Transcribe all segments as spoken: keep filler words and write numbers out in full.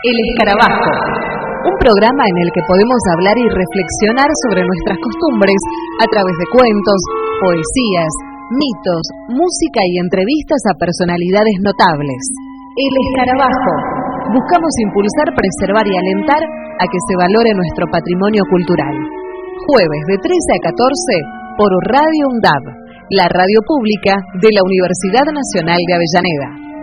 El Escarabajo, un programa en el que podemos hablar y reflexionar sobre nuestras costumbres a través de cuentos, poesías, mitos, música y entrevistas a personalidades notables. El Escarabajo. Buscamos impulsar, preservar y alentar a que se valore nuestro patrimonio cultural. Jueves de trece a catorce por Radio UNDAB, la radio pública de la Universidad Nacional de Avellaneda.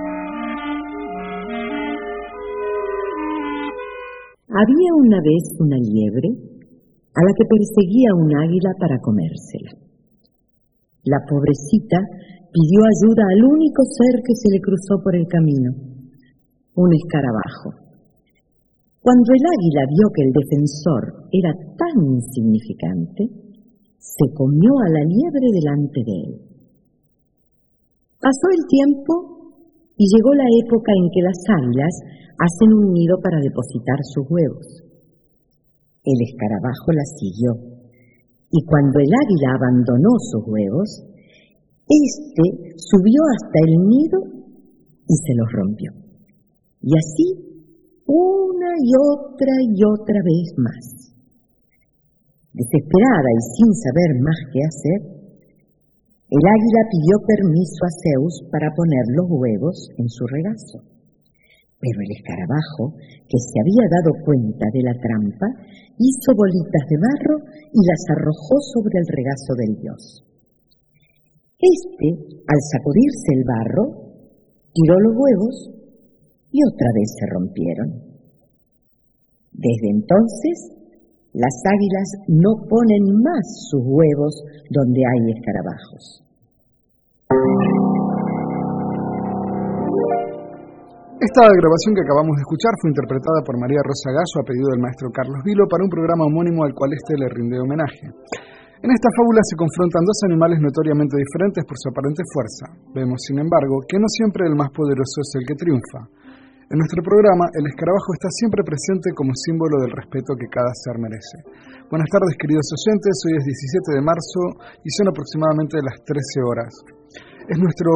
Había una vez una liebre a la que perseguía un águila para comérsela. La pobrecita pidió ayuda al único ser que se le cruzó por el camino, un escarabajo. Cuando el águila vio que el defensor era tan insignificante, se comió a la liebre delante de él. Pasó el tiempo y llegó la época en que las águilas hacen un nido para depositar sus huevos. El escarabajo la siguió, y cuando el águila abandonó sus huevos, éste subió hasta el nido y se los rompió. Y así, una y otra y otra vez más. Desesperada y sin saber más qué hacer, el águila pidió permiso a Zeus para poner los huevos en su regazo. Pero el escarabajo, que se había dado cuenta de la trampa, hizo bolitas de barro y las arrojó sobre el regazo del dios. Este, al sacudirse el barro, tiró los huevos y otra vez se rompieron. Desde entonces, las águilas no ponen más sus huevos donde hay escarabajos. Esta grabación que acabamos de escuchar fue interpretada por María Rosa Gallo a pedido del maestro Carlos Vilo para un programa homónimo al cual éste le rinde homenaje. En esta fábula se confrontan dos animales notoriamente diferentes por su aparente fuerza. Vemos, sin embargo, que no siempre el más poderoso es el que triunfa. En nuestro programa, el escarabajo está siempre presente como símbolo del respeto que cada ser merece. Buenas tardes, queridos oyentes. Hoy es diecisiete de marzo y son aproximadamente las trece horas. Es nuestro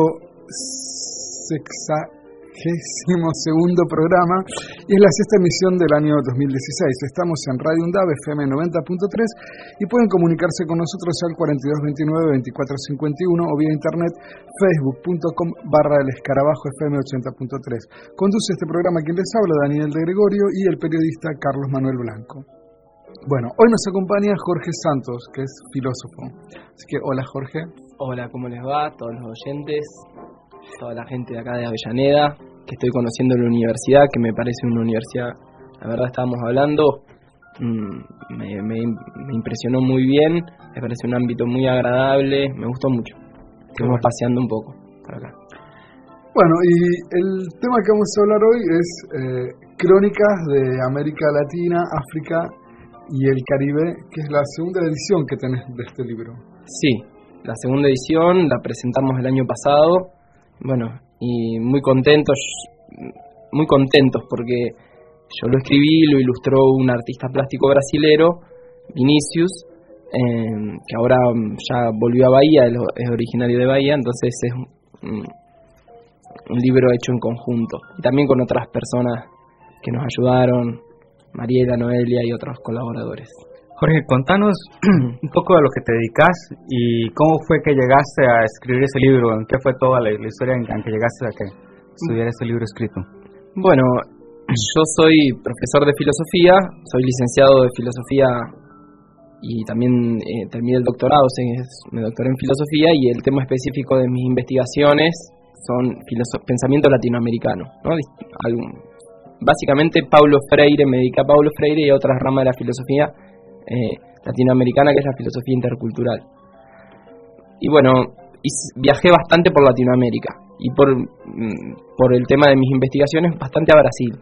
sexa... segundo programa y es la sexta emisión del año dos mil dieciséis. Estamos en Radio UNDAB F M noventa punto tres y pueden comunicarse con nosotros al cuarenta y dos veintinueve veinticuatro cincuenta y uno o vía internet facebook punto com barra el escarabajo F M ochenta punto tres. Conduce este programa quien les habla, Daniel de Gregorio, y el periodista Carlos Manuel Blanco. Bueno, hoy nos acompaña Jorge Santos, que es filósofo. Así que hola, Jorge. Hola, ¿cómo les va? Todos los oyentes, toda la gente de acá de Avellaneda, que estoy conociendo la universidad, que me parece una universidad, la verdad estábamos hablando, me, me, me impresionó muy bien, me parece un ámbito muy agradable, me gustó mucho. Estuvimos bueno. paseando un poco por acá. Bueno, y el tema que vamos a hablar hoy es eh, Crónicas de América Latina, África y el Caribe, que es la segunda edición que tenés de este libro. Sí, la segunda edición la presentamos el año pasado. Bueno, y muy contentos, muy contentos porque yo lo escribí, lo ilustró un artista plástico brasilero, Vinicius, eh, que ahora ya volvió a Bahía, es originario de Bahía, entonces es un, un libro hecho en conjunto. Y también con otras personas que nos ayudaron, Mariela, Noelia y otros colaboradores. Jorge, contanos un poco de lo que te dedicas y cómo fue que llegaste a escribir ese libro, en qué fue toda la, la historia en, en que llegaste a que estudiar ese libro escrito. Bueno, yo soy profesor de filosofía, soy licenciado de filosofía y también eh, terminé el doctorado, o sea, me doctoré en filosofía y el tema específico de mis investigaciones son filoso- pensamiento latinoamericano, ¿no? Algún, básicamente Paulo Freire, me dediqué a Paulo Freire y a otras ramas de la filosofía Eh, latinoamericana, que es la filosofía intercultural. Y bueno, viajé bastante por Latinoamérica y por, por el tema de mis investigaciones bastante a Brasil.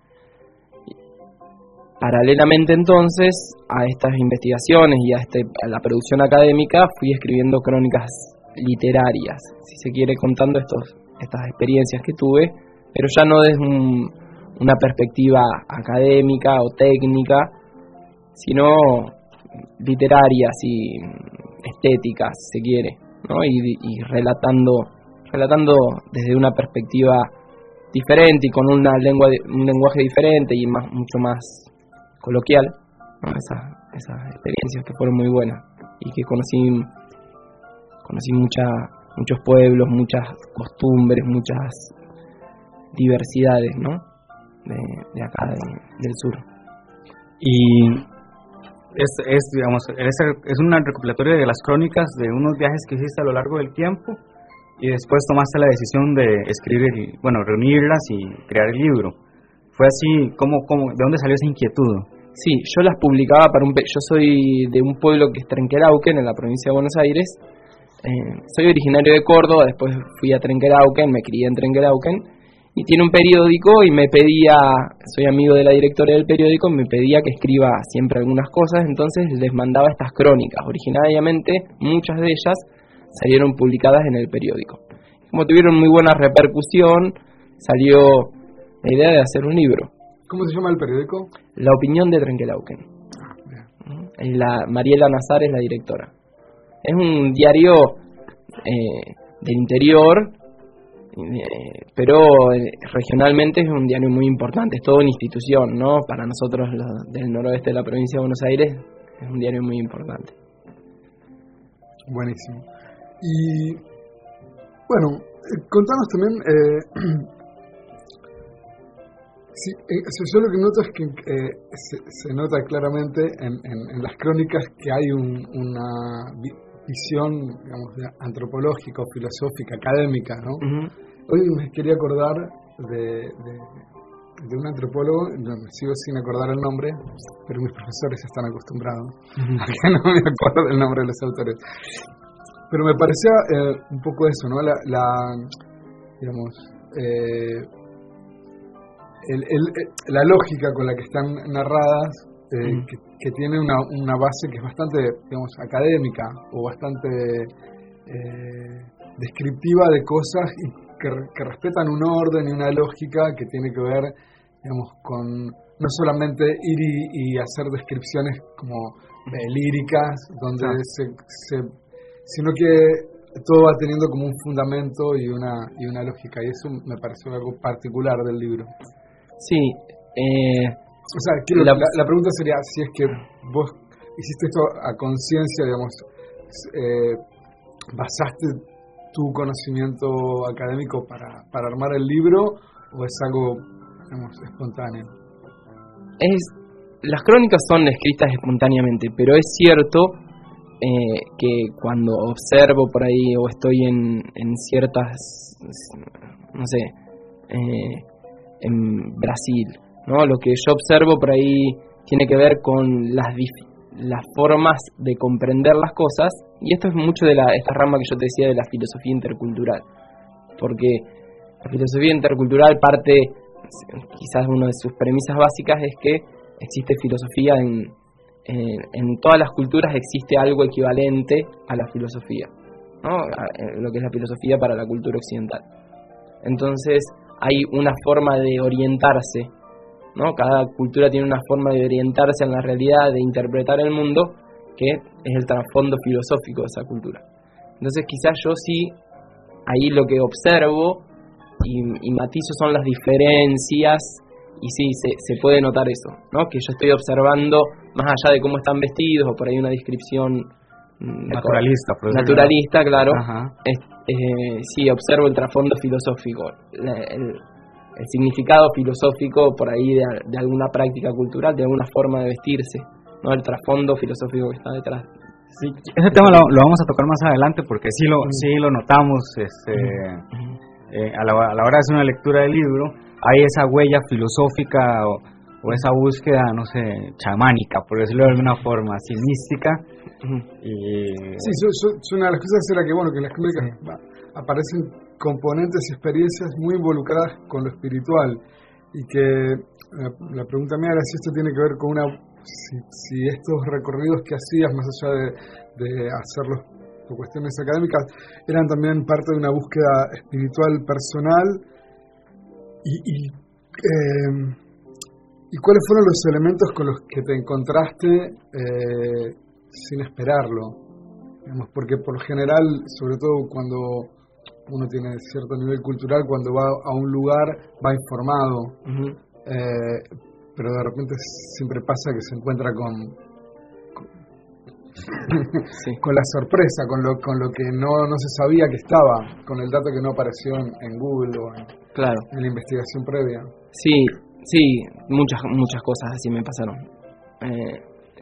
Paralelamente entonces a estas investigaciones y a, este, a la producción académica fui escribiendo crónicas literarias, si se quiere, contando estos, estas experiencias que tuve, pero ya no desde un, una perspectiva académica o técnica, sino literarias y estéticas, si se quiere, ¿no? Y, y relatando, relatando desde una perspectiva diferente y con una lengua, un lenguaje diferente y más, mucho más coloquial, ¿no? Esas, esas experiencias que fueron muy buenas y que conocí, conocí mucha, muchos pueblos, muchas costumbres, muchas diversidades, ¿no? De, de acá, de, del sur. Y es, es digamos, es, es una recopilatoria de las crónicas de unos viajes que hiciste a lo largo del tiempo y después tomaste la decisión de escribir, el, bueno, reunirlas y crear el libro. ¿Fue así? ¿Cómo, cómo, ¿De dónde salió esa inquietud? Sí, yo las publicaba para un... Yo soy de un pueblo que es Trenquelauquen, en la provincia de Buenos Aires. Eh, soy originario de Córdoba, después fui a Trenquelauquen, me crié en Trenquelauquen. Y tiene un periódico y me pedía, soy amigo de la directora del periódico, me pedía que escriba siempre algunas cosas, entonces les mandaba estas crónicas. Originariamente, muchas de ellas salieron publicadas en el periódico. Como tuvieron muy buena repercusión, salió la idea de hacer un libro. ¿Cómo se llama el periódico? La Opinión de Trenquelauquen. La Mariela Nazar es la directora. Es un diario eh, del interior, Eh, pero eh, regionalmente es un diario muy importante, es toda una institución, ¿no? Para nosotros los del noroeste de la provincia de Buenos Aires es un diario muy importante. Buenísimo. Y bueno, eh, contanos también, eh, sí, eh, yo lo que noto es que eh, se, se nota claramente en, en, en las crónicas que hay un, una visión, digamos, antropológica, filosófica, académica, ¿no? Uh-huh. Hoy me quería acordar de, de, de un antropólogo, no, me sigo sin acordar el nombre, pero mis profesores están acostumbrados uh-huh. a que no me acuerdo del nombre de los autores. Pero me parecía eh, un poco eso, ¿no? La, la digamos, eh, el, el, la lógica con la que están narradas, eh, uh-huh. que, que tiene una, una base que es bastante, digamos, académica o bastante eh, descriptiva de cosas y que, que respetan un orden y una lógica que tiene que ver, digamos, con no solamente ir y, y hacer descripciones como eh, líricas, donde ah. se, se, sino que todo va teniendo como un fundamento y una y una lógica, y eso me pareció algo particular del libro. Sí. Eh, o sea, quiero, la, la, la pregunta sería si es que vos hiciste esto a conciencia, digamos, eh, basaste tu conocimiento académico para, para armar el libro, o es algo, digamos, espontáneo. Es, las crónicas son escritas espontáneamente, pero es cierto eh, que cuando observo por ahí o estoy en, en ciertas, no sé, eh, en Brasil, ¿no? Lo que yo observo por ahí tiene que ver con las dif- las formas de comprender las cosas, y esto es mucho de la esta rama que yo te decía de la filosofía intercultural, porque la filosofía intercultural parte, quizás una de sus premisas básicas es que existe filosofía en, en, en todas las culturas, existe algo equivalente a la filosofía, ¿no? Lo que es la filosofía para la cultura occidental. Entonces hay una forma de orientarse, ¿no? Cada cultura tiene una forma de orientarse en la realidad, de interpretar el mundo, que es el trasfondo filosófico de esa cultura. Entonces quizás yo sí, ahí lo que observo y, y matizo son las diferencias, y sí, se, se puede notar eso, ¿no? Que yo estoy observando, más allá de cómo están vestidos, o por ahí una descripción naturalista, naturalista, claro, es, eh, sí, observo el trasfondo filosófico, el, el el significado filosófico por ahí de, de alguna práctica cultural, de alguna forma de vestirse, ¿no? El trasfondo filosófico que está detrás. Sí, ese tema lo, lo vamos a tocar más adelante porque sí lo, sí lo notamos, este, uh-huh. eh, a, la, a la hora de hacer una lectura del libro, hay esa huella filosófica o, o esa búsqueda, no sé, chamánica, por decirlo de alguna forma, así mística. Uh-huh. Y... Sí, so, so, so una de las cosas era que, bueno, que en las crónicas sí. aparecen componentes y experiencias muy involucradas con lo espiritual, y que la, la pregunta mía era si esto tiene que ver con una si, si estos recorridos que hacías, más allá de, de hacerlos por cuestiones académicas, eran también parte de una búsqueda espiritual personal, y y, eh, y cuáles fueron los elementos con los que te encontraste eh, sin esperarlo, digamos, porque por lo general, sobre todo cuando uno tiene cierto nivel cultural, cuando va a un lugar va informado, uh-huh. eh, pero de repente siempre pasa que se encuentra con con, sí. con la sorpresa, con lo con lo que no, no se sabía que estaba, con el dato que no apareció en, en Google o en, claro. en la investigación previa. Sí, sí, muchas muchas cosas así me pasaron. Eh,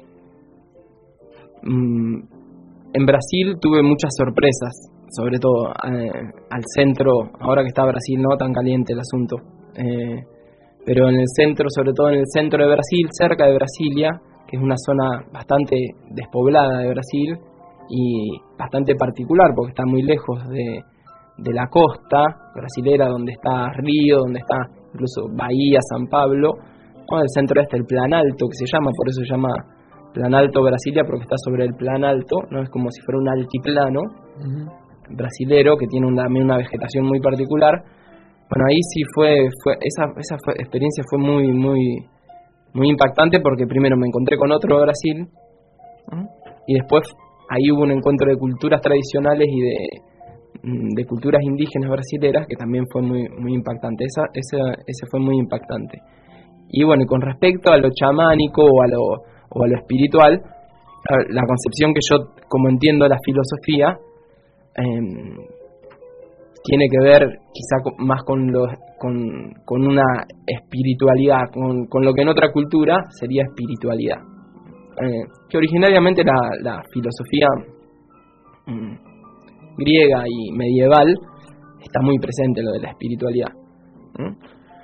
mmm, en Brasil tuve muchas sorpresas, sobre todo eh, al centro, ahora que está Brasil no tan caliente el asunto, eh, pero en el centro, sobre todo en el centro de Brasil, cerca de Brasilia, que es una zona bastante despoblada de Brasil y bastante particular porque está muy lejos de, de la costa brasilera, donde está Río, donde está incluso Bahía, San Pablo, ¿no? El centro este, el Plan Alto, que se llama, por eso se llama Plan Alto Brasilia, porque está sobre el Plan Alto, no es como si fuera un altiplano uh-huh. brasilero que tiene una, una vegetación muy particular. Bueno, ahí sí fue, fue esa esa fue, experiencia fue muy muy muy impactante, porque primero me encontré con otro de Brasil uh-huh. y después ahí hubo un encuentro de culturas tradicionales y de de culturas indígenas brasileras que también fue muy muy impactante. Esa ese ese fue muy impactante. Y bueno, y con respecto a lo chamánico o a lo o a lo espiritual, la concepción que yo, como entiendo la filosofía, eh, tiene que ver quizá con, más con, lo, con, con una espiritualidad, con, con lo que en otra cultura sería espiritualidad. Eh, que originariamente la, la filosofía mm, griega y medieval está muy presente lo de la espiritualidad. ¿Mm?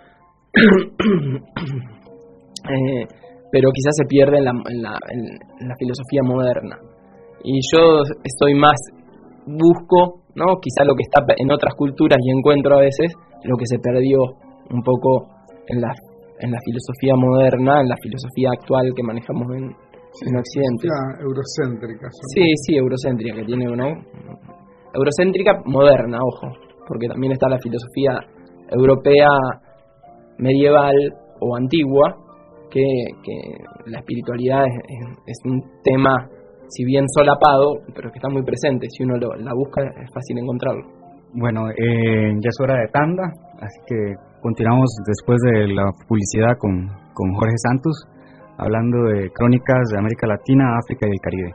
eh, pero quizás se pierde en la, en, la, en la filosofía moderna. Y yo estoy más, busco, ¿no? Quizá lo que está en otras culturas y encuentro a veces lo que se perdió un poco en la, en la filosofía moderna, en la filosofía actual que manejamos en, sí, en Occidente. Eurocéntrica. Sí, sí, eurocéntrica, que tiene una... Eurocéntrica moderna, ojo, porque también está la filosofía europea medieval o antigua, que, que la espiritualidad es, es, es un tema, si bien solapado, pero que está muy presente. Si uno lo, la busca, es fácil encontrarlo. Bueno, eh, ya es hora de tanda, así que continuamos después de la publicidad con, con Jorge Santos, hablando de crónicas de América Latina, África y el Caribe.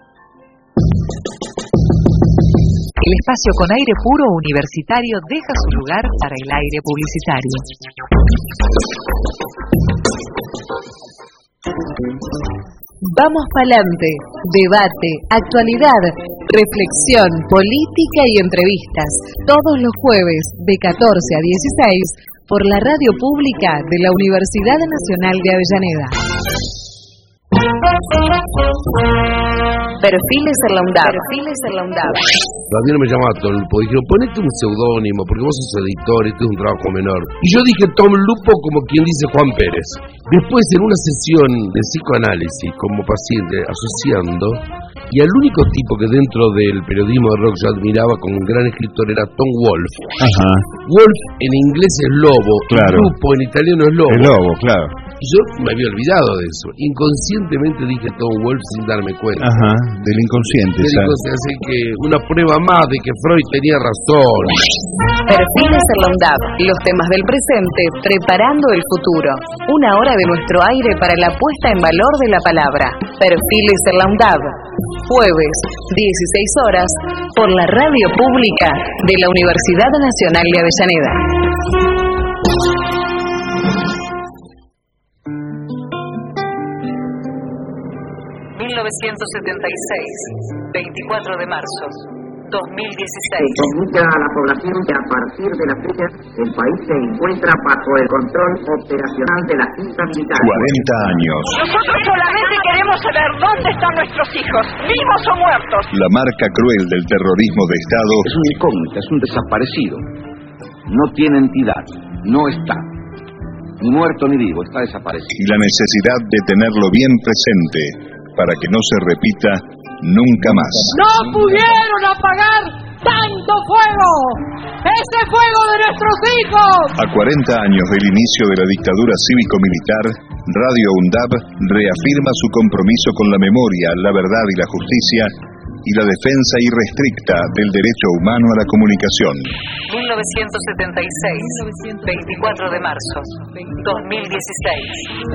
El espacio con aire puro universitario deja su lugar para el aire publicitario. Vamos pa'lante, debate, actualidad, reflexión, política y entrevistas, todos los jueves de catorce a dieciséis por la radio pública de la Universidad Nacional de Avellaneda. Perfiles en la UNDAB. Perfiles en la UNDAB. También me llamaba Tom Lupo, dijeron, ponete un seudónimo, porque vos sos editor, esto es un trabajo menor. Y yo dije Tom Lupo como quien dice Juan Pérez. Después, en una sesión de psicoanálisis como paciente, asociando, y el único tipo que dentro del periodismo de rock yo admiraba como un gran escritor era Tom Wolfe. Ajá. Wolf en inglés es lobo, claro. Lupo en italiano es lobo. El lobo, claro. Y yo me había olvidado de eso. Inconscientemente dije Tom Wolfe sin darme cuenta. Ajá, del inconsciente. Del inconsciente, así que una prueba más de que Freud tenía razón. Perfiles en la UNDAB, los temas del presente, preparando el futuro. Una hora de nuestro aire para la puesta en valor de la palabra. Perfiles en la UNDAB, jueves, dieciséis horas, por la radio pública de la Universidad Nacional de Avellaneda. mil novecientos setenta y seis, veinticuatro de marzo, dos mil dieciséis. Comunica a la población que a partir de la fecha el país se encuentra bajo el control operacional de la Junta Militar. cuarenta años. Nosotros solamente queremos saber dónde están nuestros hijos, vivos o muertos. La marca cruel del terrorismo de Estado es una incógnita, es un desaparecido. No tiene entidad, no está. Ni muerto ni vivo, está desaparecido. Y la necesidad de tenerlo bien presente para que no se repita nunca más. ¡No pudieron apagar tanto fuego! ¡Ese fuego de nuestros hijos! A cuarenta años del inicio de la dictadura cívico-militar, Radio UNDAB reafirma su compromiso con la memoria, la verdad y la justicia y la defensa irrestricta del derecho humano a la comunicación. mil novecientos setenta y seis, veinticuatro de marzo, dos mil dieciséis.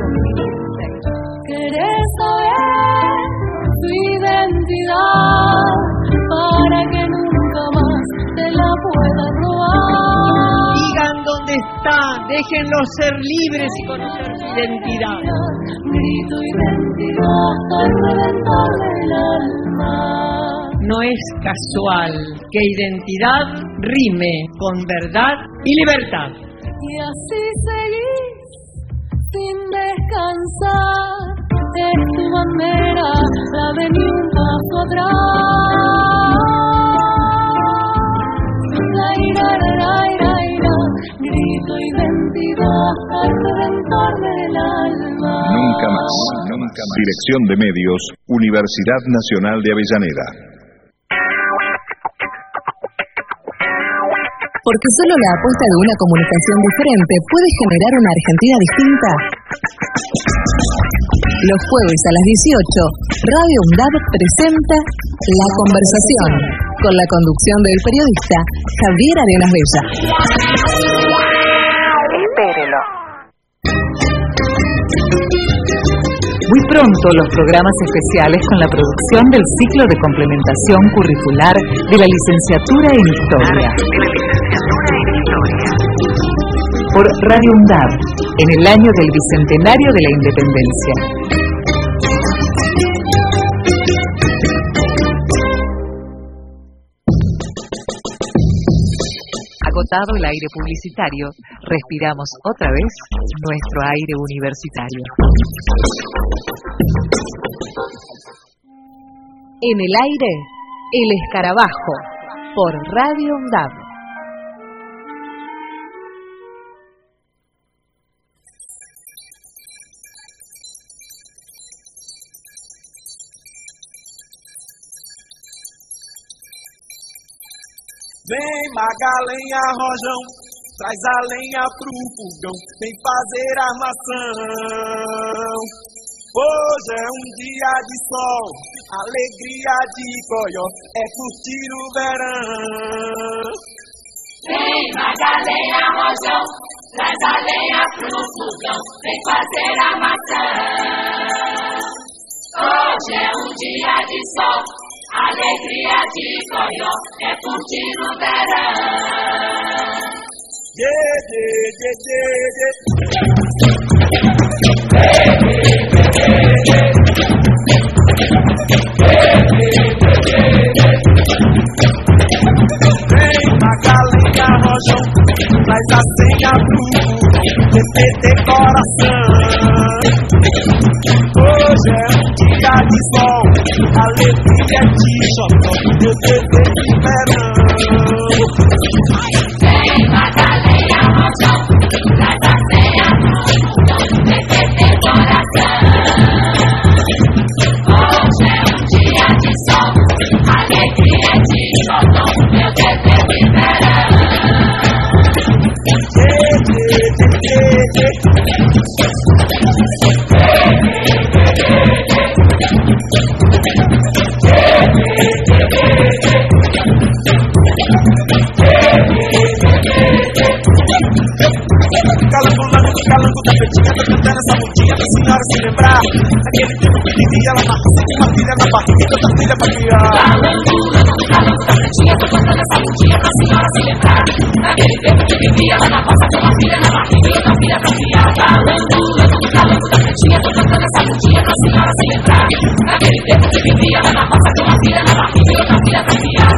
Querés saber tu identidad para que nunca más te la puedas robar. Digan dónde está, déjenlos ser libres y conocer su identidad. Grito identidad al reventar del alma. No es casual que identidad rime con verdad y libertad. Y así seguís sin descansar. Es tu bandera, la de ni un paso atrás. La ira, la ira, ira, grito identidad al reventar del alma. Nunca más, nunca más. Dirección de Medios, Universidad Nacional de Avellaneda. Porque solo la apuesta de una comunicación diferente puede generar una Argentina distinta. Los jueves a las dieciocho, Radio UNDAB presenta La Conversación, con la conducción del periodista Javier Arenas Bella. Espérelo. Muy pronto los programas especiales con la producción del ciclo de complementación curricular de la licenciatura en Historia. Por Radio UNDAB, en el año del Bicentenario de la Independencia. Agotado el aire publicitario, respiramos otra vez nuestro aire universitario. En el aire, El Escarabajo, por Radio UNDAB. Vem Magalenha Rojão, traz a lenha pro fogão, vem fazer armação. Hoje é um dia de sol, alegria de coió, é curtir o verão. Vem Magalenha Rojão, traz a lenha pro fogão, vem fazer armação. Hoje é um dia de sol, alegria de coió, é curtir o verão. Yeah, yeah, yeah, yeah, Vem Magalenha Rojão, traz a senha pro T T coração. Hoje é um dia de sol, alegria de xodó, meu dever de verão. Vem Magalenha Rojão, traz a senha pro T T coração. Hoje é um dia de sol, alegria de xodó, meu dever de verão. Calango, lango, calango da petinha, tô cantando essa mundinha pra senhora se lembrar. Naquele tempo que vivia ela na roça, com uma filha na barriga e outra filha pra criar. Calango, lango, calango da petinha, tô cantando essa mundinha pra senhora se lembrar. Naquele tempo que vivia ela na roça, com uma filha na barriga e outra filha pra criar. Calango, lango, calango da petinha, tô cantando essa mundinha pra senhora se lembrar. Naquele tempo que vivia ela na roça, com uma filha na barriga e outra filha pra criar.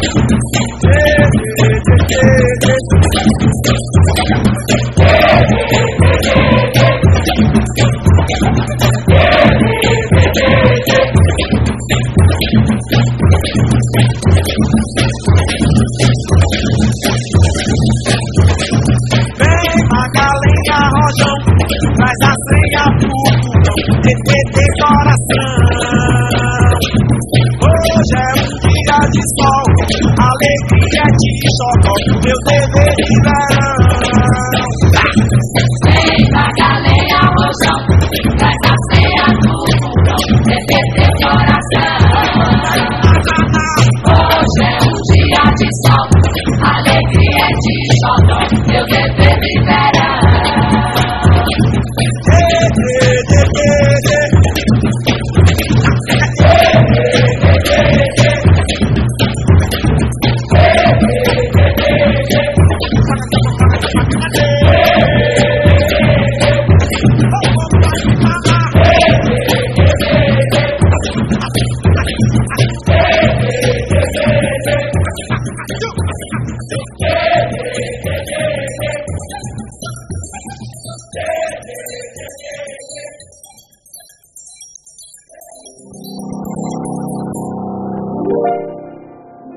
Vem Magalenha Rojão, traz a senha pro fogão, T T coração. Hoje é um dia de sol, alegria de xodó, meu dever de verão. Vem Magalenha Rojão, traz a senha pro fogão, T T coração.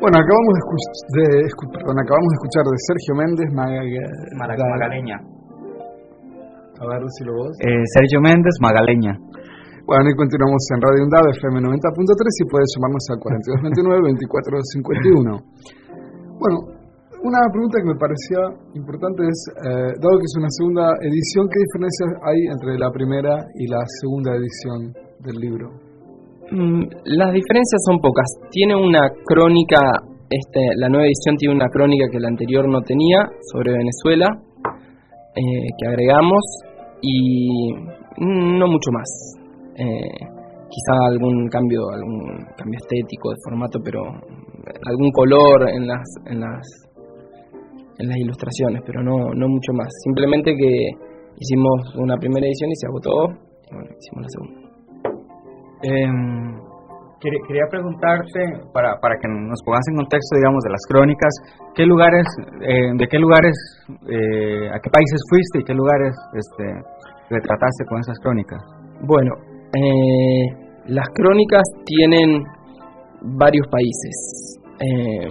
Bueno, acabamos de, escu- de, escu- perdón, acabamos de escuchar de Sergio Méndez, Maga- Mara- da- Magaleña. A ver, decilo vos. Eh, Sergio Méndez, Magaleña. Bueno, y continuamos en Radio UNDAV, F M noventa punto tres, y puedes llamarnos al cuarenta y dos veintinueve, veinticuatro cincuenta y uno. Bueno, una pregunta que me parecía importante es, eh, dado que es una segunda edición, ¿qué diferencias hay entre la primera y la segunda edición del libro? Mm, las diferencias son pocas. Tiene una crónica, este, la nueva edición tiene una crónica que la anterior no tenía sobre Venezuela, eh, que agregamos, y no mucho más. Eh, quizá algún cambio, algún cambio estético de formato, pero algún color en las, en las, en las ilustraciones, pero no, no mucho más. Simplemente que hicimos una primera edición y se agotó, y bueno, hicimos la segunda. Eh, quería, quería preguntarte, para, para que nos pongas en contexto, digamos, de las crónicas, ¿qué lugares, eh, de qué lugares, eh, a qué países fuiste y qué lugares este, retrataste con esas crónicas? Bueno, eh, las crónicas tienen varios países. Eh,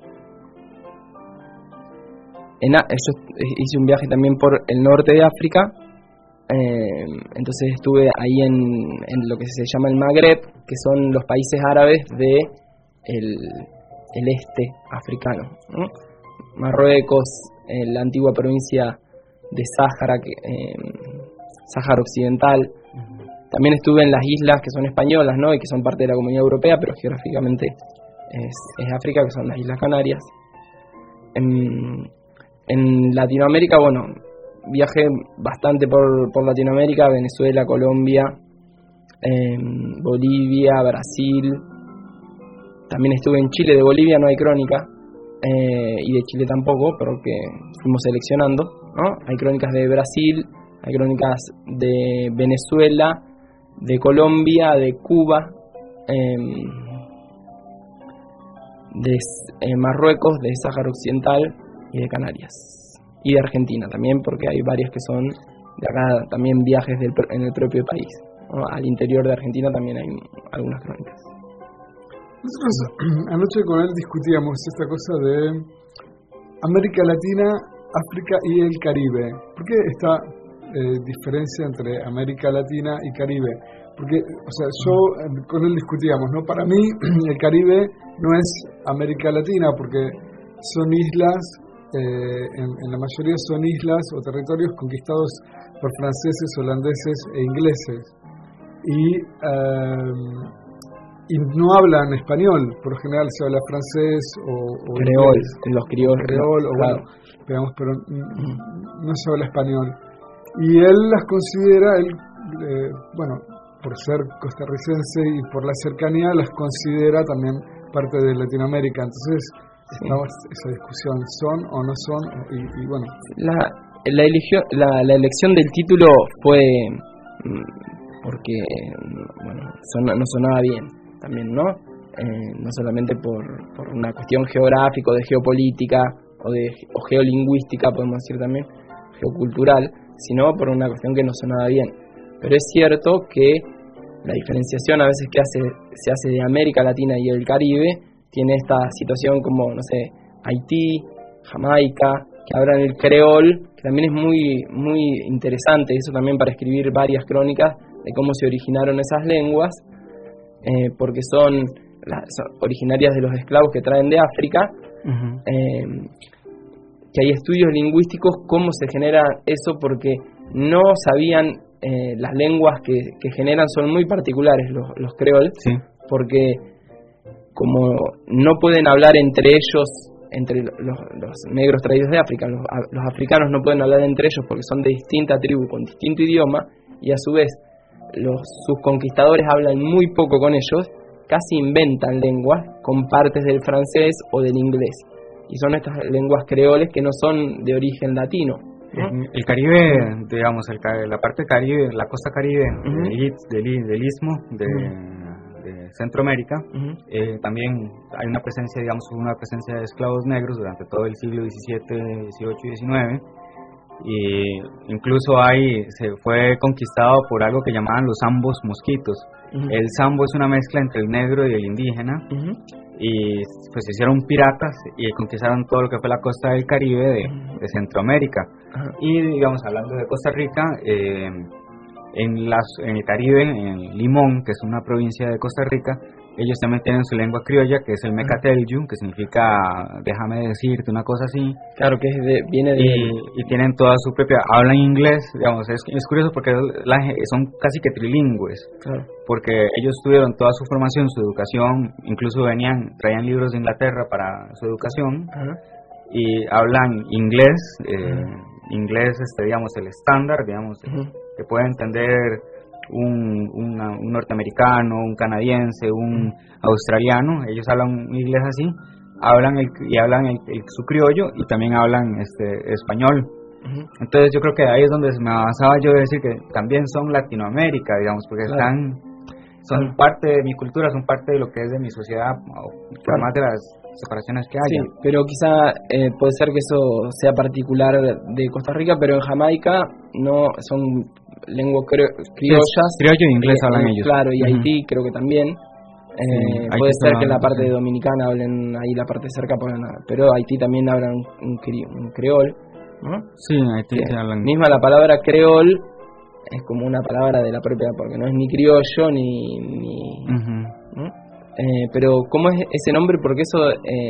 en, yo hice un viaje también por el norte de África. Eh, entonces estuve ahí en, en lo que se llama el Magreb, que son los países árabes de el, el este africano, ¿no? Marruecos, eh, la antigua provincia de Sáhara, que, eh, Sáhara Occidental. También estuve en las islas que son españolas, ¿no? Y que son parte de la Comunidad Europea, pero geográficamente es, es África, que son las Islas Canarias. En, en Latinoamérica, bueno, viajé bastante por, por Latinoamérica, Venezuela, Colombia, eh, Bolivia, Brasil. También estuve en Chile. De Bolivia no hay crónica, eh, y de Chile tampoco, porque fuimos seleccionando, ¿no? Hay crónicas de Brasil, hay crónicas de Venezuela, de Colombia, de Cuba, eh, de eh, Marruecos, de Sáhara Occidental y de Canarias. Y de Argentina también, porque hay varios que son de acá, también viajes del, en el propio país, ¿no? Al interior de Argentina también hay algunas crónicas. Nosotros anoche con él discutíamos esta cosa de América Latina, África y el Caribe. ¿Por qué esta eh, diferencia entre América Latina y Caribe? Porque, o sea, yo eh, con él discutíamos, ¿no? Para mí el Caribe no es América Latina, porque son islas, eh, en, en la mayoría son islas o territorios conquistados por franceses, holandeses e ingleses. Y... Eh, y no hablan español, por lo general se habla francés o, o creol, inglés, los criollos, creol, o claro. bueno, digamos, pero no se habla español. Y él las considera, él, eh, bueno, por ser costarricense y por la cercanía, las considera también parte de Latinoamérica. Entonces, sí, estamos esa discusión, ¿son o no son? Y, y bueno. La, la, eligió, la, la elección del título fue porque, bueno, son, no sonaba bien. También, ¿no? Eh, no solamente por, por una cuestión geográfica, de geopolítica o de o geolingüística, podemos decir también, geocultural, sino por una cuestión que no sonaba bien. Pero es cierto que la diferenciación a veces que hace se hace de América Latina y el Caribe tiene esta situación como, no sé, Haití, Jamaica, que hablan el creol, que también es muy, muy interesante, eso también para escribir varias crónicas de cómo se originaron esas lenguas. Eh, porque son, las, son originarias de los esclavos que traen de África, uh-huh. eh, que hay estudios lingüísticos cómo se genera eso, porque no sabían, eh, las lenguas que, que generan son muy particulares los, los creol, sí. Porque como no pueden hablar entre ellos, entre los, los negros traídos de África, los, los africanos no pueden hablar entre ellos porque son de distinta tribu, con distinto idioma, y a su vez los sus conquistadores hablan muy poco con ellos, casi inventan lenguas con partes del francés o del inglés, y son estas lenguas creoles que no son de origen latino, ¿no? El Caribe, digamos, el, la parte Caribe, la costa Caribe, uh-huh. del, del, del istmo de, uh-huh. de Centroamérica, uh-huh. eh, también hay una presencia, digamos, una presencia de esclavos negros durante todo el siglo diecisiete, dieciocho y diecinueve. Y incluso ahí se fue conquistado por algo que llamaban los ambos mosquitos, Uh-huh. El sambo es una mezcla entre el negro y el indígena. Uh-huh. Y pues se hicieron piratas y conquistaron todo lo que fue la costa del Caribe de, uh-huh. de Centroamérica. Uh-huh. Y digamos, hablando de Costa Rica, eh, en, las, en el Caribe, en Limón, que es una provincia de Costa Rica, ellos también tienen su lengua criolla, que es el Mecatelyu, que significa déjame decirte, una cosa así. Claro, que es de, viene de... Y, y tienen toda su propia... Hablan inglés, digamos, es, es curioso porque la, son casi que trilingües. Claro. Porque ellos tuvieron toda su formación, su educación, incluso venían, traían libros de Inglaterra para su educación. Uh-huh. Y hablan inglés, eh, uh-huh. inglés, este, digamos, el estándar, digamos, uh-huh. que puede entender... Un, una, un norteamericano, un canadiense, un australiano, ellos hablan inglés así, hablan el, y hablan el, el, su criollo y también hablan este español. Uh-huh. Entonces yo creo que ahí es donde me avanzaba yo de decir que también son Latinoamérica, digamos, porque claro. están son claro. parte de mi cultura, son parte de lo que es de mi sociedad, por claro. más de las separaciones que haya. Sí, pero quizá eh, puede ser que eso sea particular de Costa Rica, pero en Jamaica no son lengua cri- criollas. Criollo e inglés eh, hablan eh, ellos. Claro, y uh-huh. Haití creo que también. Eh, sí, puede ser que en la parte sí. dominicana hablen ahí la parte cerca, pero Haití también hablan un, cri- un creol, ¿no? Sí, Haití sí, hablan. Misma la palabra creol es como una palabra de la propia, porque no es ni criollo ni... ni uh-huh. ¿no? eh, pero ¿cómo es ese nombre? Porque eso... Eh,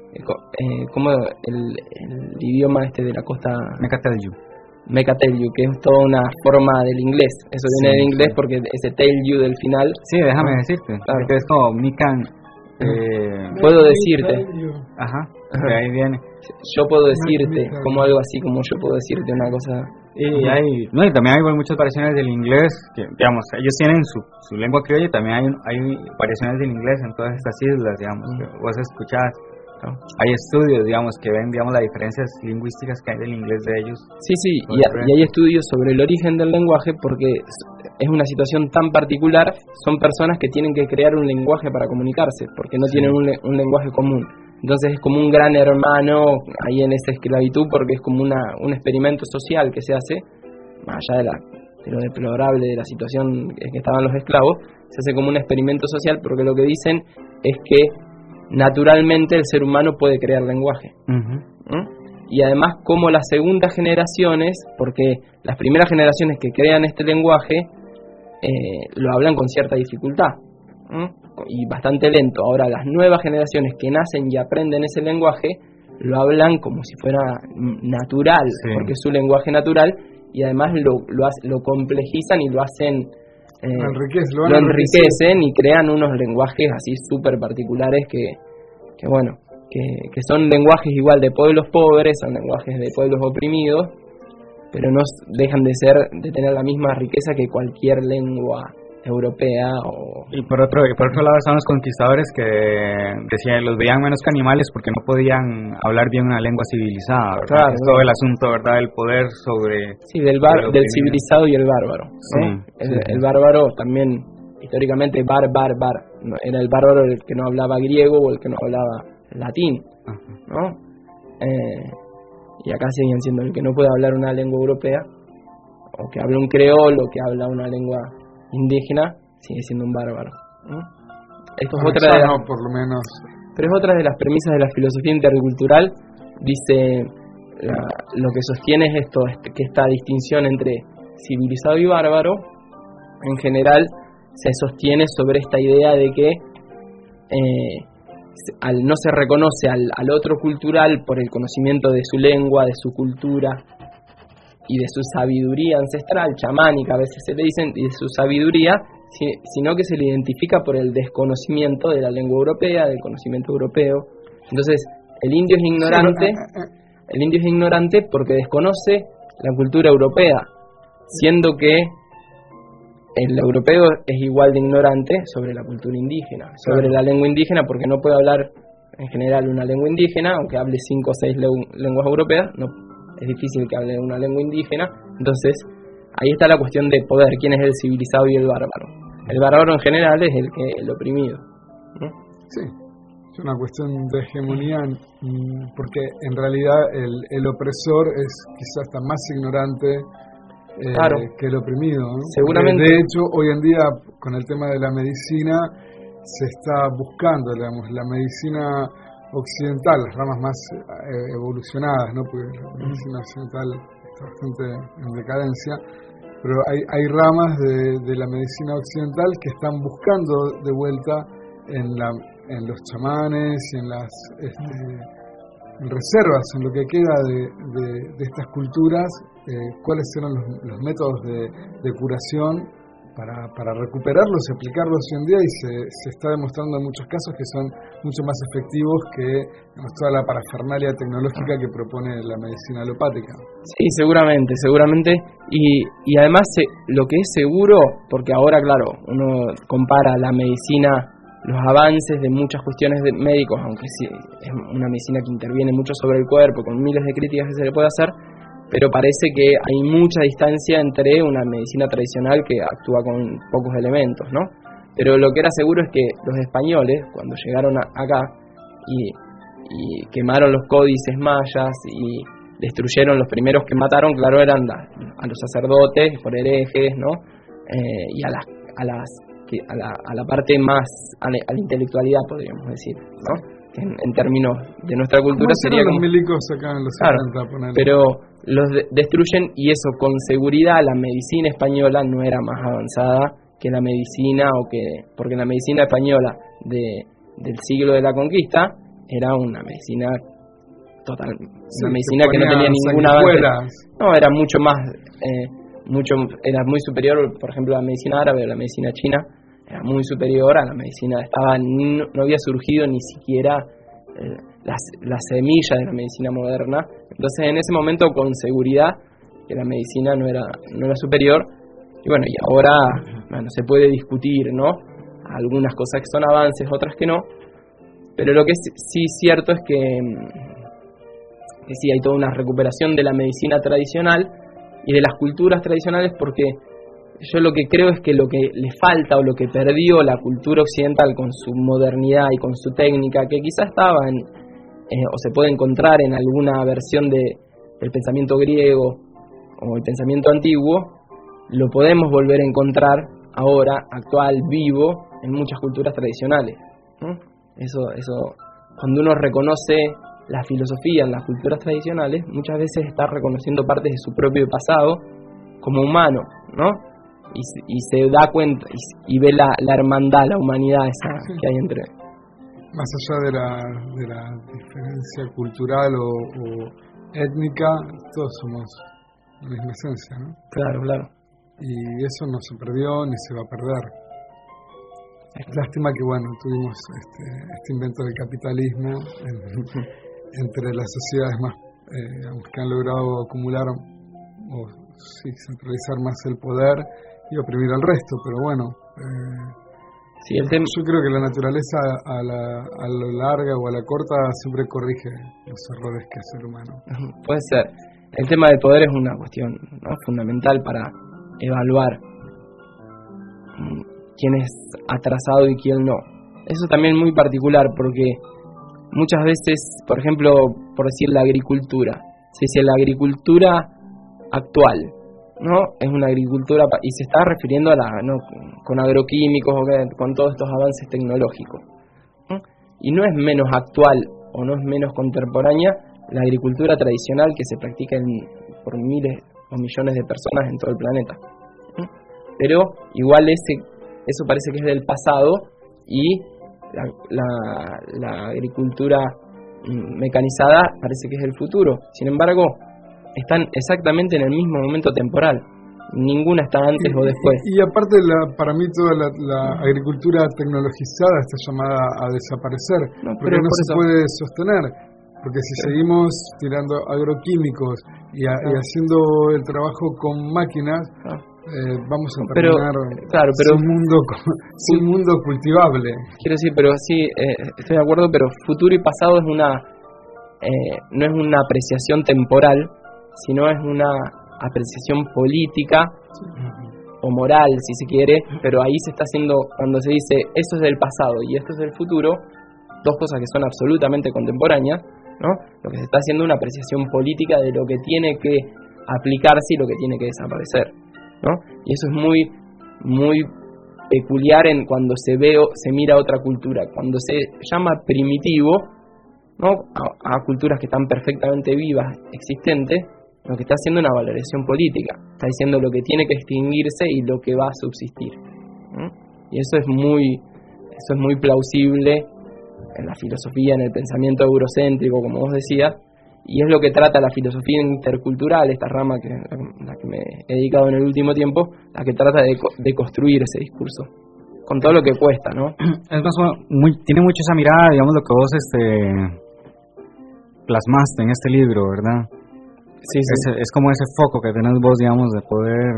eh, como el, el idioma este de la costa... Mecatelyu. Mecatelyu, que es toda una forma del inglés. Eso viene sí, del inglés sí. porque ese telyu del final... Sí, déjame decirte. Claro. Que es como mican... Eh, puedo decirte. Ajá, de ahí viene. Yo puedo decirte, como algo así, como yo puedo decirte una cosa... Y hay, no, y también hay muchas variaciones del inglés, que digamos, ellos tienen su, su lengua criolla y también hay, hay variaciones del inglés en todas estas islas, digamos, mm. que vos escuchás. ¿No? Hay estudios, digamos, que ven, digamos, las diferencias lingüísticas que hay del inglés de ellos. Sí, sí, y, a, y hay estudios sobre el origen del lenguaje porque es una situación tan particular, son personas que tienen que crear un lenguaje para comunicarse, porque no sí. tienen un, un lenguaje común. Entonces es como un gran hermano ahí en esa esclavitud, porque es como una un experimento social que se hace, más allá de, la, de lo deplorable de la situación en que estaban los esclavos, se hace como un experimento social, porque lo que dicen es que naturalmente el ser humano puede crear lenguaje. Uh-huh. ¿Mm? Y además como las segundas generaciones, porque las primeras generaciones que crean este lenguaje eh, lo hablan con cierta dificultad. ¿Mm? Y bastante lento. Ahora las nuevas generaciones que nacen y aprenden ese lenguaje lo hablan como si fuera natural, sí. porque es su lenguaje natural, y además lo lo, hace, lo complejizan y lo hacen eh, lo, enriquece, lo, lo enriquecen y crean unos lenguajes así súper particulares que, que bueno que, que son lenguajes igual de pueblos pobres, son lenguajes de pueblos oprimidos, pero no dejan de ser de tener la misma riqueza que cualquier lengua europea. O... y por otro y por otro lado están los conquistadores que decían los veían menos que animales porque no podían hablar bien una lengua civilizada, ¿verdad? Claro, es todo el asunto, ¿verdad? El poder sobre sí del bar, del civilizado y el bárbaro, ¿no? Sí, el, sí. el bárbaro también históricamente bar bar bar no, era el bárbaro el que no hablaba griego o el que no hablaba latín, ¿no? Eh, y acá siguen siendo el que no puede hablar una lengua europea o que habla un creol o que habla una lengua indígena, sigue siendo un bárbaro, ¿no? Esto es otra de las, no, por lo menos. Pero es otra de las premisas de la filosofía intercultural. Dice la, lo que sostiene es esto, que esta distinción entre civilizado y bárbaro en general se sostiene sobre esta idea de que eh, al no se reconoce al, al otro cultural por el conocimiento de su lengua, de su cultura y de su sabiduría ancestral, chamánica a veces se le dicen, y de su sabiduría, sino que se le identifica por el desconocimiento de la lengua europea, del conocimiento europeo. Entonces, el indio es ignorante, el indio es ignorante porque desconoce la cultura europea, siendo que el europeo es igual de ignorante sobre la cultura indígena, sobre la lengua indígena, porque no puede hablar en general una lengua indígena, aunque hable cinco o seis lenguas europeas, no es difícil que hable una lengua indígena. Entonces ahí está la cuestión de poder, quién es el civilizado y el bárbaro. El bárbaro en general es el que el oprimido, ¿no? Sí, es una cuestión de hegemonía, porque en realidad el, el opresor es quizás hasta más ignorante eh, claro. que el oprimido, ¿no? Seguramente. Porque de hecho, hoy en día, con el tema de la medicina, se está buscando, digamos, la medicina occidental, las ramas más eh, evolucionadas, ¿no? Porque la medicina occidental está bastante en decadencia, pero hay, hay ramas de, de la medicina occidental que están buscando de vuelta en, la, en los chamanes y en las este, reservas, en lo que queda de, de, de estas culturas, eh, cuáles eran los, los métodos de, de curación para, para recuperarlos y aplicarlos hoy en día, y se, se está demostrando en muchos casos que son mucho más efectivos que, digamos, toda la parafernalia tecnológica que propone la medicina alopática. Sí, seguramente, seguramente, y, y además se, lo que es seguro, porque ahora, claro, uno compara la medicina, los avances de muchas cuestiones de médicos, aunque sí es una medicina que interviene mucho sobre el cuerpo, con miles de críticas que se le puede hacer, pero parece que hay mucha distancia entre una medicina tradicional que actúa con pocos elementos, ¿no? Pero lo que era seguro es que los españoles, cuando llegaron a, acá y, y quemaron los códices mayas y destruyeron los primeros que mataron, claro, eran la, a los sacerdotes por herejes, ¿no? Eh, y a las, a las a la, a la parte más, a la, a la intelectualidad, podríamos decir, ¿no? En, en términos de nuestra cultura sería los como... milicos acá en los claro, setenta, ponele. pero los de, destruyen, y eso con seguridad la medicina española no era más avanzada que la medicina, o que porque la medicina española de, del siglo de la conquista era una medicina total, sí, una medicina que, que no tenía ningún avance, no, era mucho más eh, mucho era muy superior, por ejemplo, a la medicina árabe o la medicina china, era muy superior a la medicina, estaba no, no había surgido ni siquiera eh, la, la semilla de la medicina moderna. Entonces en ese momento con seguridad que la medicina no era no era superior, y bueno, y ahora bueno, se puede discutir, ¿no? Algunas cosas que son avances, otras que no, pero lo que es, sí es cierto es que, que sí hay toda una recuperación de la medicina tradicional y de las culturas tradicionales, porque yo lo que creo es que lo que le falta o lo que perdió la cultura occidental con su modernidad y con su técnica, que quizás estaba en, eh, o se puede encontrar en alguna versión de, del pensamiento griego o el pensamiento antiguo, lo podemos volver a encontrar ahora, actual, vivo, en muchas culturas tradicionales, ¿no? Eso, eso, cuando uno reconoce la filosofía en las culturas tradicionales, muchas veces está reconociendo partes de su propio pasado como humano, ¿no? Y, y se da cuenta y, y ve la, la hermandad, la humanidad esa que hay entre. Más allá de la, de la diferencia cultural o, o étnica, todos somos la misma esencia, ¿no? Claro, claro. Y eso no se perdió ni se va a perder. Es lástima que, bueno, tuvimos este, este invento del capitalismo en, entre las sociedades más eh, que han logrado acumular o sí, centralizar más el poder y oprimir al resto, pero bueno, eh, sí, el tem- yo creo que la naturaleza a la, a lo larga o a la corta siempre corrige los errores que hace el humano. Puede ser. El tema del poder es una cuestión, ¿no?, fundamental para evaluar quién es atrasado y quién no. Eso también es muy particular, porque muchas veces, por ejemplo, por decir la agricultura, se dice la agricultura actual, ¿no? Es una agricultura, y se está refiriendo a la, ¿no?, con agroquímicos o con todos estos avances tecnológicos, ¿no? Y no es menos actual o no es menos contemporánea la agricultura tradicional que se practica en, por miles o millones de personas en todo el planeta, ¿no? Pero igual ese eso parece que es del pasado, y la, la, la agricultura mecanizada parece que es del futuro. Sin embargo, están exactamente en el mismo momento temporal. Ninguna está antes y, o después. Y, y aparte, la, para mí toda la, la agricultura tecnologizada está llamada a desaparecer, no, porque no se eso. puede sostener. Porque si sí. seguimos tirando agroquímicos y, a, ah. y haciendo el trabajo con máquinas, ah. eh, vamos a terminar pero, claro, pero, sin, mundo, sin mundo cultivable. Quiero decir, pero sí, eh, estoy de acuerdo, pero futuro y pasado es una eh, no es una apreciación temporal, sino es una apreciación política o moral, si se quiere, pero ahí se está haciendo, cuando se dice eso es del pasado y esto es del futuro, dos cosas que son absolutamente contemporáneas, ¿no? Lo que se está haciendo es una apreciación política de lo que tiene que aplicarse y lo que tiene que desaparecer. ¿no? Y eso es muy, muy peculiar en cuando se ve o se mira otra cultura. Cuando se llama primitivo, ¿no?, a, a culturas que están perfectamente vivas, existentes, lo que está haciendo es una valoración política. Está diciendo lo que tiene que extinguirse y lo que va a subsistir, ¿no? Y eso es muy, eso es muy plausible en la filosofía, en el pensamiento eurocéntrico, como vos decías, y es lo que trata la filosofía intercultural, esta rama que la que me he dedicado en el último tiempo, la que trata de, de construir ese discurso, con todo lo que cuesta, ¿no? Es más, muy, tiene mucho esa mirada, digamos, lo que vos este, plasmaste en este libro, ¿verdad? Sí, sí. Es, es como ese foco que tenés vos, digamos, de poder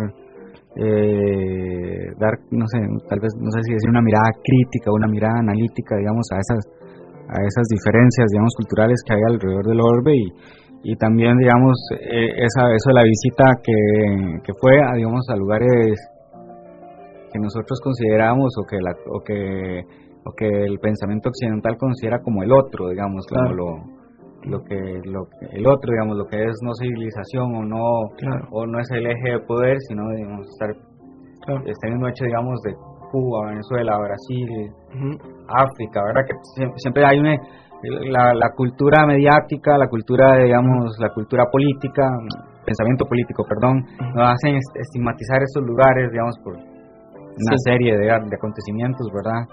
eh, dar, no sé, tal vez, no sé si decir una mirada crítica, una mirada analítica, digamos, a esas a esas diferencias, digamos, culturales que hay alrededor del orbe, y, y también, digamos, eh, esa, eso de la visita que, que fue a, digamos, a lugares que nosotros consideramos o que la, o que o que el pensamiento occidental considera como el otro, digamos, como claro. lo lo que lo que, el otro, digamos, lo que es no civilización o no claro. o no es el eje de poder, sino, digamos, estar claro. este mismo hecho, digamos, de Cuba, Venezuela, Brasil, uh-huh. África, ¿verdad? Que siempre hay una la, la cultura mediática, la cultura, digamos, la cultura política, pensamiento político, perdón, uh-huh. nos hacen estigmatizar estos lugares, digamos, por una sí. serie de, de acontecimientos, ¿verdad?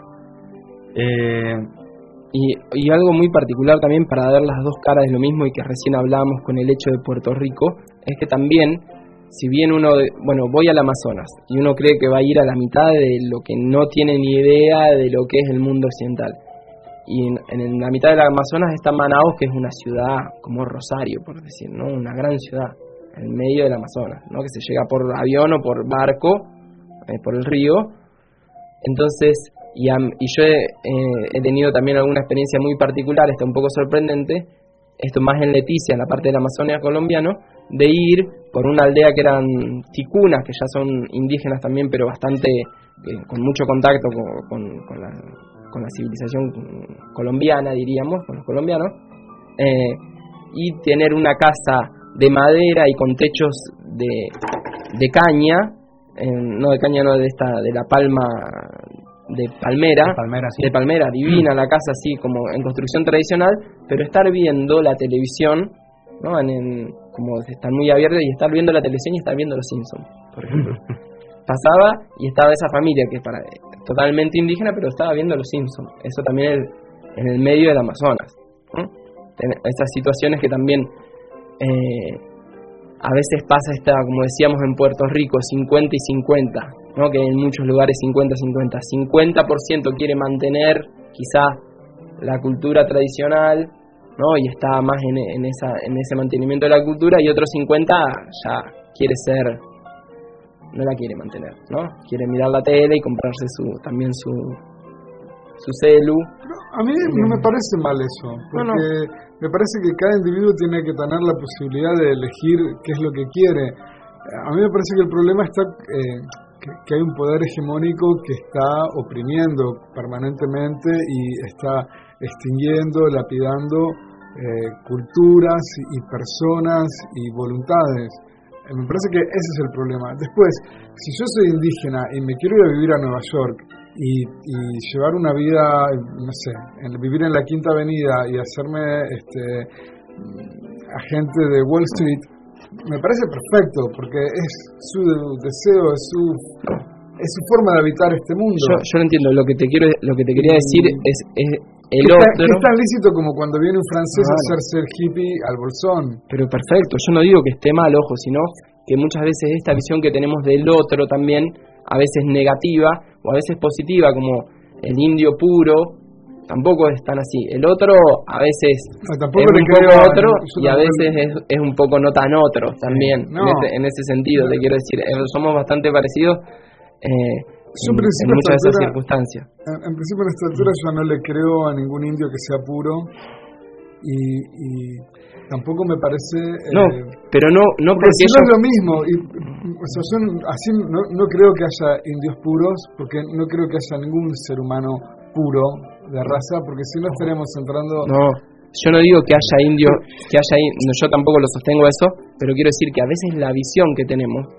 Eh, y, y algo muy particular también, para ver las dos caras de lo mismo, y que recién hablamos con el hecho de Puerto Rico, es que también, si bien uno, bueno, voy al Amazonas y uno cree que va a ir a la mitad de lo que no tiene ni idea de lo que es el mundo occidental, y en, en la mitad del Amazonas está Manaos, que es una ciudad como Rosario, por decir, ¿no? Una gran ciudad en medio del Amazonas, ¿no? Que se llega por avión o por barco, eh, por el río. Entonces, y, a, y yo he, eh, he tenido también alguna experiencia muy particular, está un poco sorprendente, esto más en Leticia, en la parte del Amazonas colombiano, de ir por una aldea que eran ticunas, que ya son indígenas también, pero bastante, eh, con mucho contacto con, con, con, la, con la civilización colombiana, diríamos, con los colombianos, eh, y tener una casa de madera y con techos de, de caña, eh, no de caña, no de esta, de la palma, de palmera, de palmera, sí. de palmera divina, mm. la casa así como en construcción tradicional, pero estar viendo la televisión, ¿no? En, en, como están muy abiertos, y estar viendo la televisión y estar viendo Los Simpsons, por ejemplo. Pasaba y estaba esa familia que es para, totalmente indígena, pero estaba viendo Los Simpsons. Eso también el, en el medio del Amazonas, ¿no? Esas situaciones que también eh, a veces pasa, esta, como decíamos en Puerto Rico, cincuenta y cincuenta, ¿no? Que en muchos lugares cincuenta cincuenta. cincuenta por ciento quiere mantener quizá la cultura tradicional, ¿no? Y está más en, en, esa, en ese mantenimiento de la cultura, y otro cincuenta ya quiere ser, no la quiere mantener, ¿no? Quiere mirar la tele y comprarse su también su su celu. No, a mí no me parece mal eso, porque no, no. me parece que cada individuo tiene que tener la posibilidad de elegir qué es lo que quiere. A mí me parece que el problema está eh, que, que hay un poder hegemónico que está oprimiendo permanentemente y está extinguiendo, lapidando eh, culturas y personas y voluntades. Eh, me parece que ese es el problema. Después, si yo soy indígena y me quiero ir a vivir a Nueva York y, y llevar una vida, no sé, en, vivir en la Quinta Avenida y hacerme este agente de Wall Street, me parece perfecto, porque es su deseo, es su es su forma de habitar este mundo. Yo, yo lo entiendo. Lo que te quiero, lo que te quería decir es, es el que otro. Está, que es tan lícito como cuando viene un francés claro. a hacerse el hippie al bolsón. Pero perfecto. Yo no digo que esté mal, ojo, sino que muchas veces esta visión que tenemos del otro también, a veces negativa o a veces positiva, como el indio puro, tampoco es tan así. El otro a veces no, es un poco otro y a veces es, es un poco no tan otro también, sí, no. en, ese, en ese sentido, no. te quiero decir, somos bastante parecidos eh, en, en muchas de esas circunstancias. En, en principio, en esta altura yo no le creo a ningún indio que sea puro y, y tampoco me parece... No, eh, pero no, no porque, porque si no es lo mismo. Y, o sea, yo así no, no creo que haya indios puros, porque no creo que haya ningún ser humano puro de raza, porque si no estaremos entrando... No, yo no digo que haya indios, que haya no, yo tampoco lo sostengo eso, pero quiero decir que a veces la visión que tenemos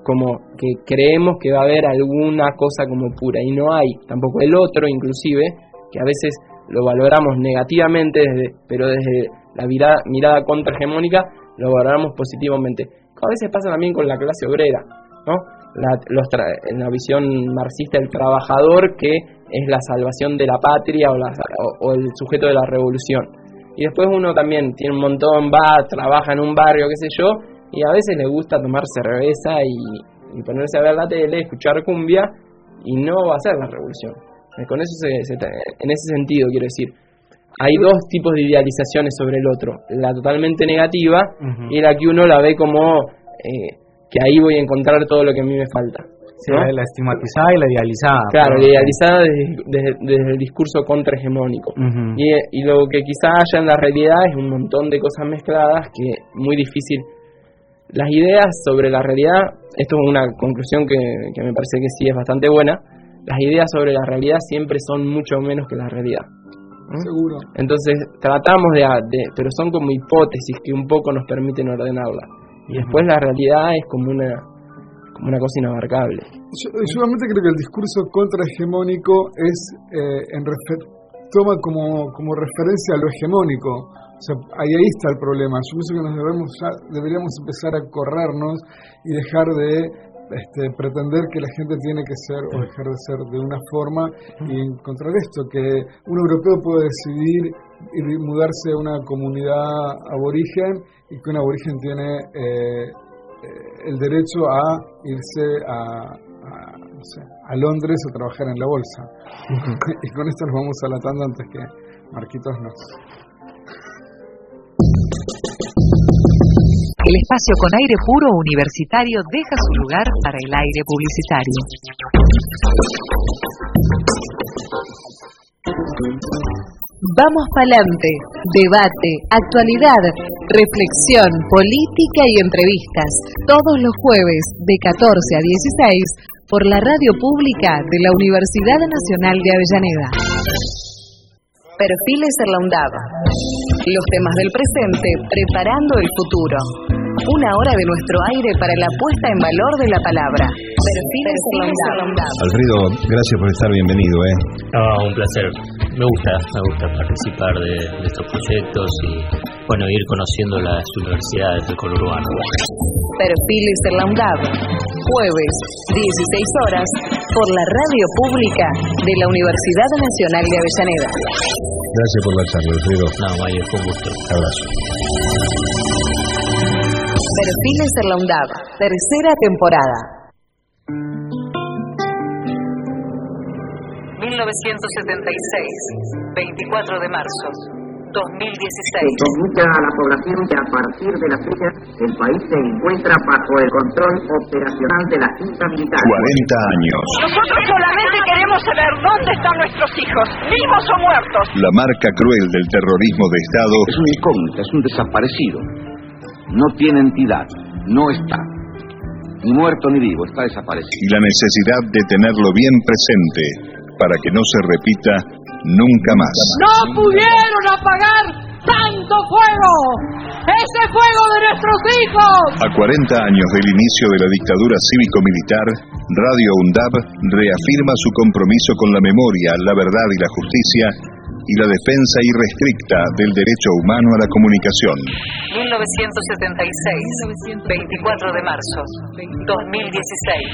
como que creemos que va a haber alguna cosa como pura, y no hay tampoco. El otro, inclusive, que a veces lo valoramos negativamente, desde, pero desde la mirada, mirada contrahegemónica lo valoramos positivamente. A veces pasa también con la clase obrera, ¿no? La, los tra en la visión marxista del trabajador, que es la salvación de la patria o, la, o, o el sujeto de la revolución. Y después uno también tiene un montón, va, trabaja en un barrio, qué sé yo, y a veces le gusta tomar cerveza y, y ponerse a ver la tele, escuchar cumbia, y no va a ser la revolución. Con eso se, se, en ese sentido quiero decir, hay dos tipos de idealizaciones sobre el otro, la totalmente negativa uh-huh. y la que uno la ve como eh, que ahí voy a encontrar todo lo que a mí me falta, ¿no? Sí, la estigmatizada y la idealizada. Claro, pero... la idealizada desde, desde, desde el discurso contrahegemónico. Uh-huh. y, y lo que quizá haya en la realidad es un montón de cosas mezcladas que es muy difícil. Las ideas sobre la realidad, esto es una conclusión que, que me parece que sí es bastante buena, las ideas sobre la realidad siempre son mucho menos que la realidad. ¿Mm? Seguro. Entonces tratamos de, de, pero son como hipótesis que un poco nos permiten ordenarla. Y después uh-huh. la realidad es como una como una cosa inabarcable. Yo, yo realmente creo que el discurso contrahegemónico es eh, en refer toma como, como referencia a lo hegemónico. O sea, ahí, ahí está el problema. Yo pienso que nos debemos ya, deberíamos empezar a corrernos y dejar de Este, pretender que la gente tiene que ser o dejar de ser de una forma y encontrar esto, que un europeo puede decidir ir, mudarse a una comunidad aborigen y que un aborigen tiene eh, el derecho a irse a, a, no sé, a Londres a trabajar en la bolsa. Y con esto nos vamos alatando antes que Marquitos nos... El espacio con aire puro universitario deja su lugar para el aire publicitario. Vamos pa'lante, debate, actualidad, reflexión, política y entrevistas, todos los jueves de catorce a dieciséis por la radio pública de la Universidad Nacional de Avellaneda. Perfiles de la UNDAB. Los temas del presente preparando el futuro. Una hora de nuestro aire para la puesta en valor de la palabra. Perfiles de la UNDAB. Alfredo, gracias por estar bienvenido, ¿eh? Ah, un placer. Me gusta, me gusta participar de, de estos proyectos y, bueno, ir conociendo las universidades del conurbano. Perfiles de la UNDAB. Jueves, dieciséis horas, por la radio pública de la Universidad Nacional de Avellaneda. Gracias por la charla, Alfredo. No, Mayo, fue un gusto. Abrazo. Perfiles de la UNDAB, tercera temporada. mil novecientos setenta y seis, veinticuatro de marzo, dos mil dieciséis. Se comunica a la población que a partir de la fecha el país se encuentra bajo el control operacional de la Junta Militar. cuarenta años. Nosotros solamente queremos saber dónde están nuestros hijos, vivos o muertos. La marca cruel del terrorismo de Estado es una incógnita, es un desaparecido. No tiene entidad, no está. Ni muerto ni vivo, está desaparecido. Y la necesidad de tenerlo bien presente para que no se repita nunca más. ¡No pudieron apagar tanto fuego! ¡Ese fuego de nuestros hijos! A cuarenta años del inicio de la dictadura cívico-militar, Radio UNDAB reafirma su compromiso con la memoria, la verdad y la justicia y la defensa irrestricta del derecho humano a la comunicación. mil novecientos setenta y seis, veinticuatro de marzo, dos mil dieciséis.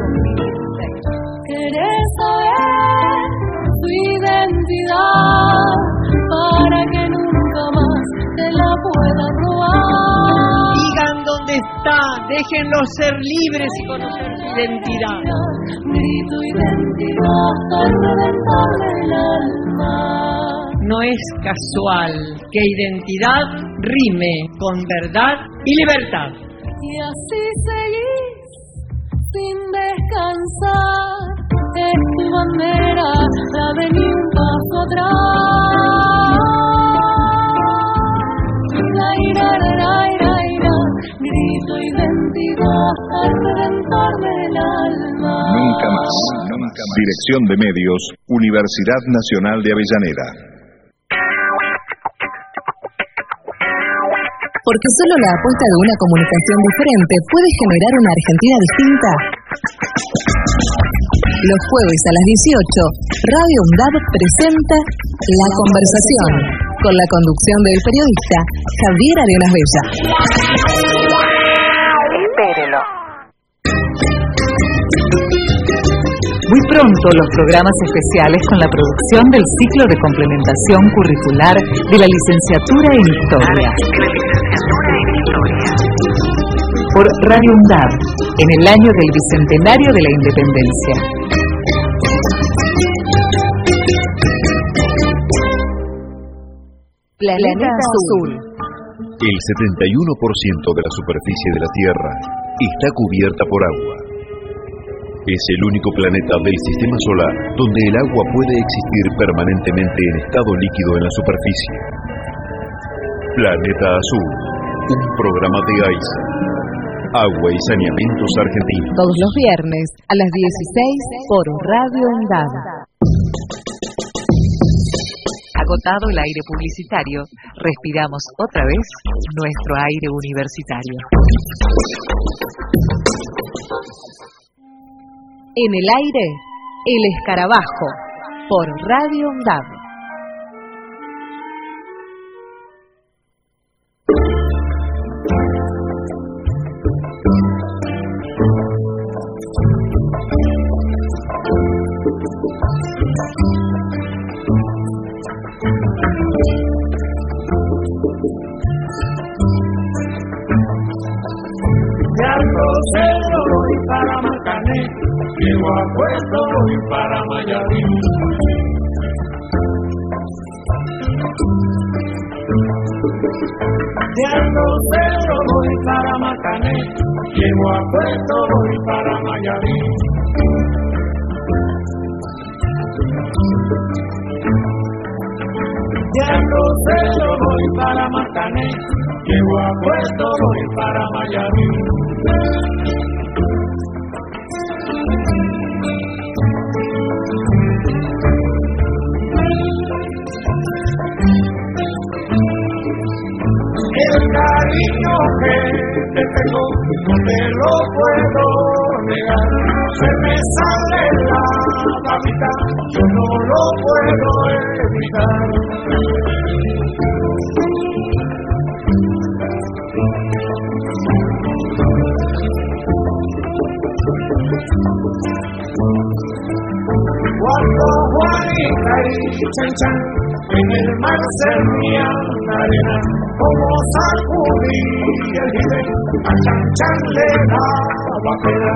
Querés saber tu identidad para que nunca más te la puedan robar. Digan dónde está, déjenlos ser libres y conocer su identidad. Grito identidad al reventar del alma. No es casual que identidad rime con verdad y libertad. Y así seguís sin descansar. Es tu bandera, la de ni un paso atrás. La ira, la ira, ira, ira, grito identidad al reventarme el alma. Nunca más, nunca más. Dirección de Medios, Universidad Nacional de Avellaneda. Porque solo la apuesta de una comunicación diferente puede generar una Argentina distinta. Los jueves a las dieciocho, Radio UNDAB presenta La Conversación, con la conducción del periodista Javier Arenas Bella. Espérelo. Muy pronto los programas especiales con la producción del ciclo de complementación curricular de la licenciatura en Historia. Por Radio UNDAB, en el año del Bicentenario de la Independencia. Planeta Azul. El setenta y uno por ciento de la superficie de la Tierra está cubierta por agua. Es el único planeta del sistema solar donde el agua puede existir permanentemente en estado líquido en la superficie. Planeta Azul, un programa de AISA, Agua y Saneamientos Argentinos. Todos los viernes a las dieciséis por Radio UNDAB. Agotado el aire publicitario, respiramos otra vez nuestro aire universitario. En el aire, El Escarabajo, por Radio UNDAB. De Alto Cerro voy para Marcané, llego a Puerto voy para Mayarí. De Alto Cerro voy para Marcané, llego a Puerto voy para Mayarí. De Alto Cerro voy para Marcané, llego a Puerto voy para Mayarí. El cariño que te tengo no te lo puedo negar. Se me sale la babita, yo no lo puedo evitar. Cuando Juanita y Chan Chan en el mar servían arena, como sacudí el jibe, a Chan Chan le daba pena.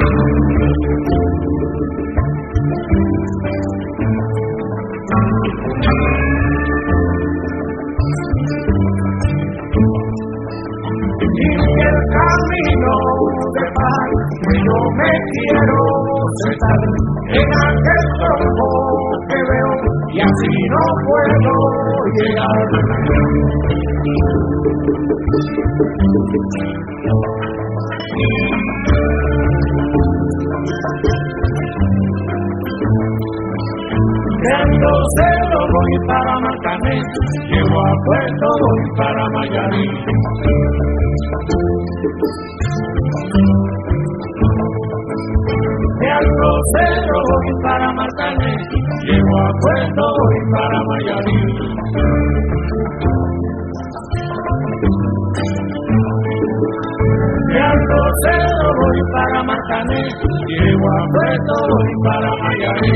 Y el camino de paz, yo me quiero sentar en aquel tronco que veo, y así no puedo llegar. De Alto Cerro voy para Marcané, llego a Puerto voy para Mayarí. De Alto Cerro voy para Marcané, llego a Puerto voy para Mayarí. De Alto Cerro voy para Marcané, llego a Puerto voy para Mayarí.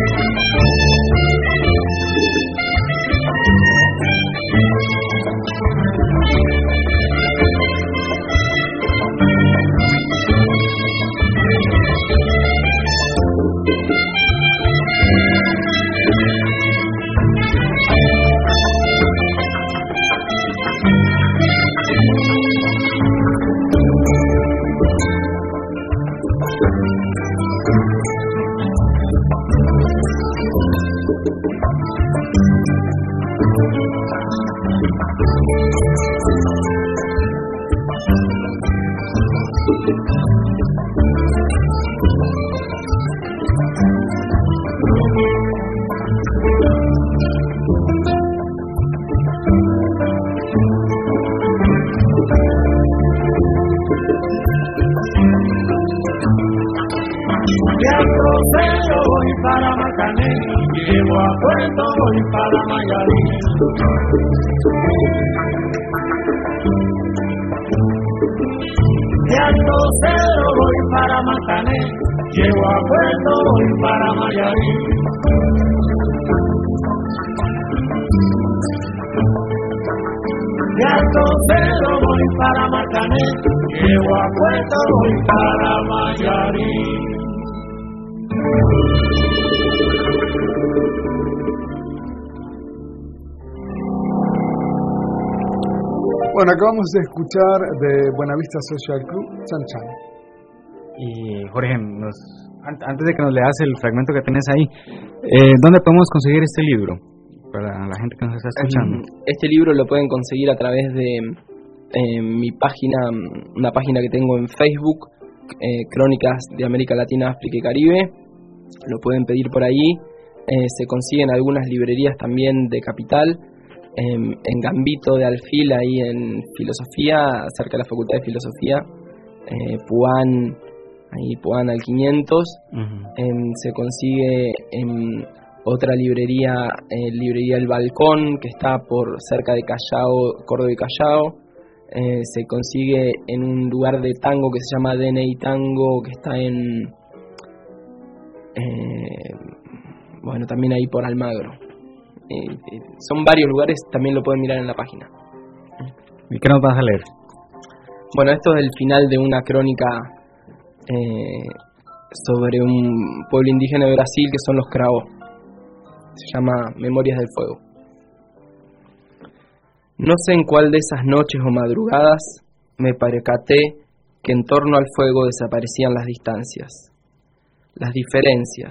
De Astro Cero voy para Macané, llego a Puerto, voy para Mayarí. De Astro Cero voy para Macané, llego a Puerto, voy para Mayarí. De Astro Cero voy para Macané, llego a Puerto, voy para Mayarí. Bueno, acabamos de escuchar de Buenavista Social Club, Chan Chan. Y Jorge, nos, antes de que nos leas el fragmento que tenés ahí, eh, ¿dónde podemos conseguir este libro? Para la gente que nos está escuchando. Este libro lo pueden conseguir a través de eh, mi página, una página que tengo en Facebook, eh, Crónicas de América Latina, África y Caribe. Lo pueden pedir por ahí. Eh, se consiguen algunas librerías también de Capital, eh, en Gambito de Alfil, ahí en Filosofía, cerca de la Facultad de Filosofía, eh, Puan, ahí Puan al quinientos. Uh-huh. eh, se consigue en otra librería, eh, librería El Balcón, que está por cerca de Callao, Córdoba y Callao. Eh, se consigue en un lugar de tango que se llama D N I Tango, que está en eh, bueno, también ahí por Almagro. Eh, eh, son varios lugares, también lo pueden mirar en la página. ¿Y qué nos vas a leer? Bueno, esto es el final de una crónica eh, sobre un pueblo indígena de Brasil que son los Craó. Se llama Memorias del Fuego. No sé en cuál de esas noches o madrugadas me percaté que en torno al fuego desaparecían las distancias, las diferencias.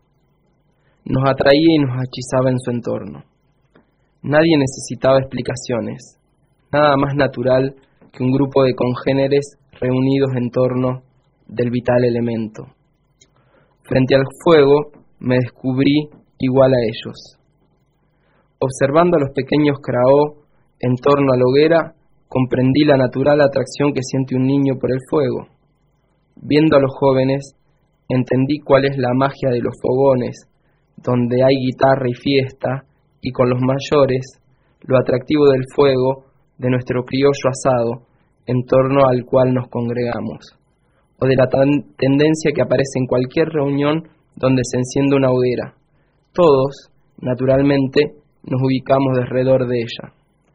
Nos atraía y nos hechizaba en su entorno. Nadie necesitaba explicaciones, nada más natural que un grupo de congéneres reunidos en torno del vital elemento. Frente al fuego me descubrí igual a ellos. Observando a los pequeños Craó en torno a la hoguera, comprendí la natural atracción que siente un niño por el fuego. Viendo a los jóvenes, entendí cuál es la magia de los fogones, donde hay guitarra y fiesta, y con los mayores, lo atractivo del fuego de nuestro criollo asado, en torno al cual nos congregamos, o de la tan- tendencia que aparece en cualquier reunión donde se enciende una hoguera. Todos, naturalmente, nos ubicamos alrededor de ella.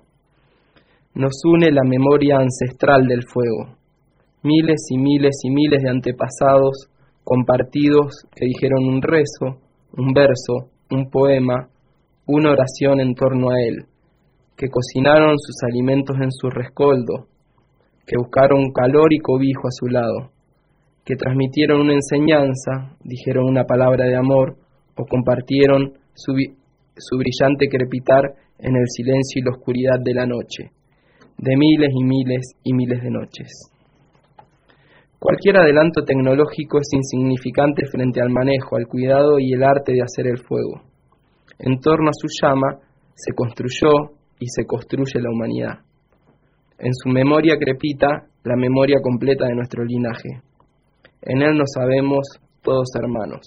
Nos une la memoria ancestral del fuego, miles y miles y miles de antepasados compartidos que dijeron un rezo, un verso, un poema, una oración en torno a él, que cocinaron sus alimentos en su rescoldo, que buscaron calor y cobijo a su lado, que transmitieron una enseñanza, dijeron una palabra de amor o compartieron su, su brillante crepitar en el silencio y la oscuridad de la noche, de miles y miles y miles de noches. Cualquier adelanto tecnológico es insignificante frente al manejo, al cuidado y el arte de hacer el fuego. En torno a su llama se construyó y se construye la humanidad. En su memoria crepita la memoria completa de nuestro linaje. En él nos sabemos todos hermanos.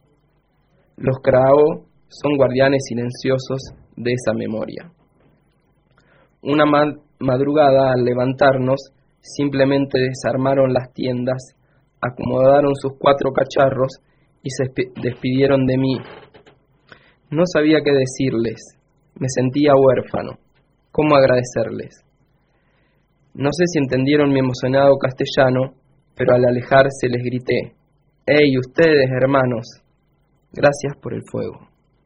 Los Craó son guardianes silenciosos de esa memoria. Una mad- madrugada al levantarnos, simplemente desarmaron las tiendas, acomodaron sus cuatro cacharros y se despidieron de mí. No sabía qué decirles, me sentía huérfano. ¿Cómo agradecerles? No sé si entendieron mi emocionado castellano, pero al alejarse les grité: ¡Hey, ustedes, hermanos! Gracias por el fuego.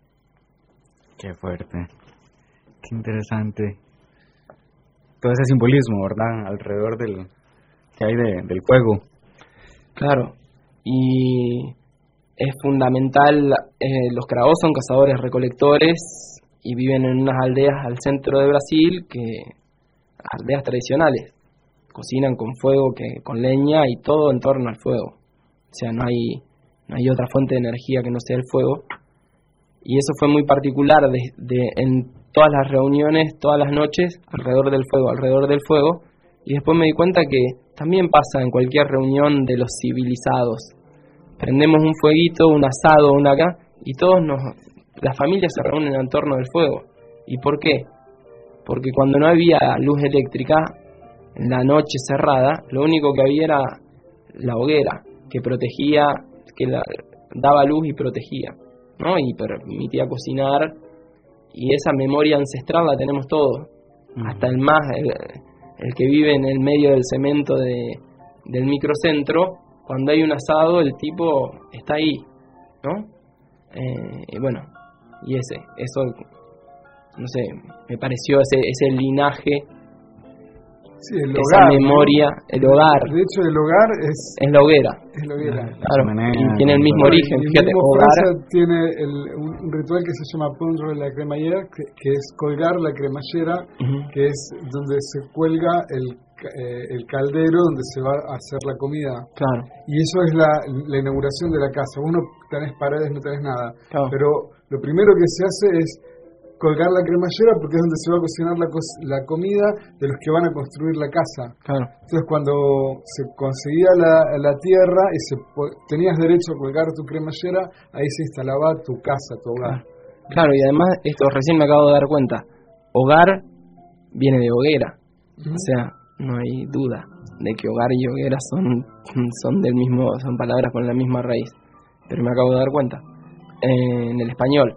Qué fuerte, qué interesante. Todo ese simbolismo, ¿verdad? Alrededor del que hay de, del fuego. Claro, y es fundamental, eh, los Craó son cazadores-recolectores y viven en unas aldeas al centro de Brasil, que aldeas tradicionales, cocinan con fuego, que con leña y todo en torno al fuego. O sea, no hay, no hay otra fuente de energía que no sea el fuego. Y eso fue muy particular de, de, en todas las reuniones, todas las noches, alrededor del fuego, alrededor del fuego. Y después me di cuenta que también pasa en cualquier reunión de los civilizados. prendemos un fueguito, un asado, una acá, y todos nos, las familias se reúnen en torno del fuego. ¿Y por qué? Porque cuando no había luz eléctrica, en la noche cerrada, lo único que había era la hoguera, que protegía, que la, daba luz y protegía, ¿no? Y permitía cocinar, y esa memoria ancestral la tenemos todos, mm. hasta el más, el, el que vive en el medio del cemento de, del microcentro, cuando hay un asado, el tipo está ahí, ¿no? Eh, y bueno, y ese, eso, no sé, me pareció ese, ese linaje, sí, el esa hogar, memoria, ¿no? El hogar. De hecho, el hogar es... Es la hoguera. Es la hoguera. Claro, y tiene el mismo origen, y fíjate, mismo hogar. Francia tiene el, un, un ritual que se llama pondre la cremallera, que, que es colgar la cremallera, uh-huh. que es donde se cuelga el, eh, el caldero donde se va a hacer la comida. Claro. Y eso es la, la inauguración de la casa. Vos no tenés paredes, no tenés nada. Claro. Pero lo primero que se hace es colgar la cremallera, porque es donde se va a cocinar la, co- la comida de los que van a construir la casa. Claro. Entonces, cuando se conseguía la, la tierra y se po- tenías derecho a colgar tu cremallera, ahí se instalaba tu casa, tu hogar. Claro. Claro, y además, esto recién me acabo de dar cuenta, hogar viene de hoguera. Uh-huh. O sea, no hay duda de que hogar y hoguera son, son del mismo, son palabras con la misma raíz. Pero me acabo de dar cuenta. Eh, en el español.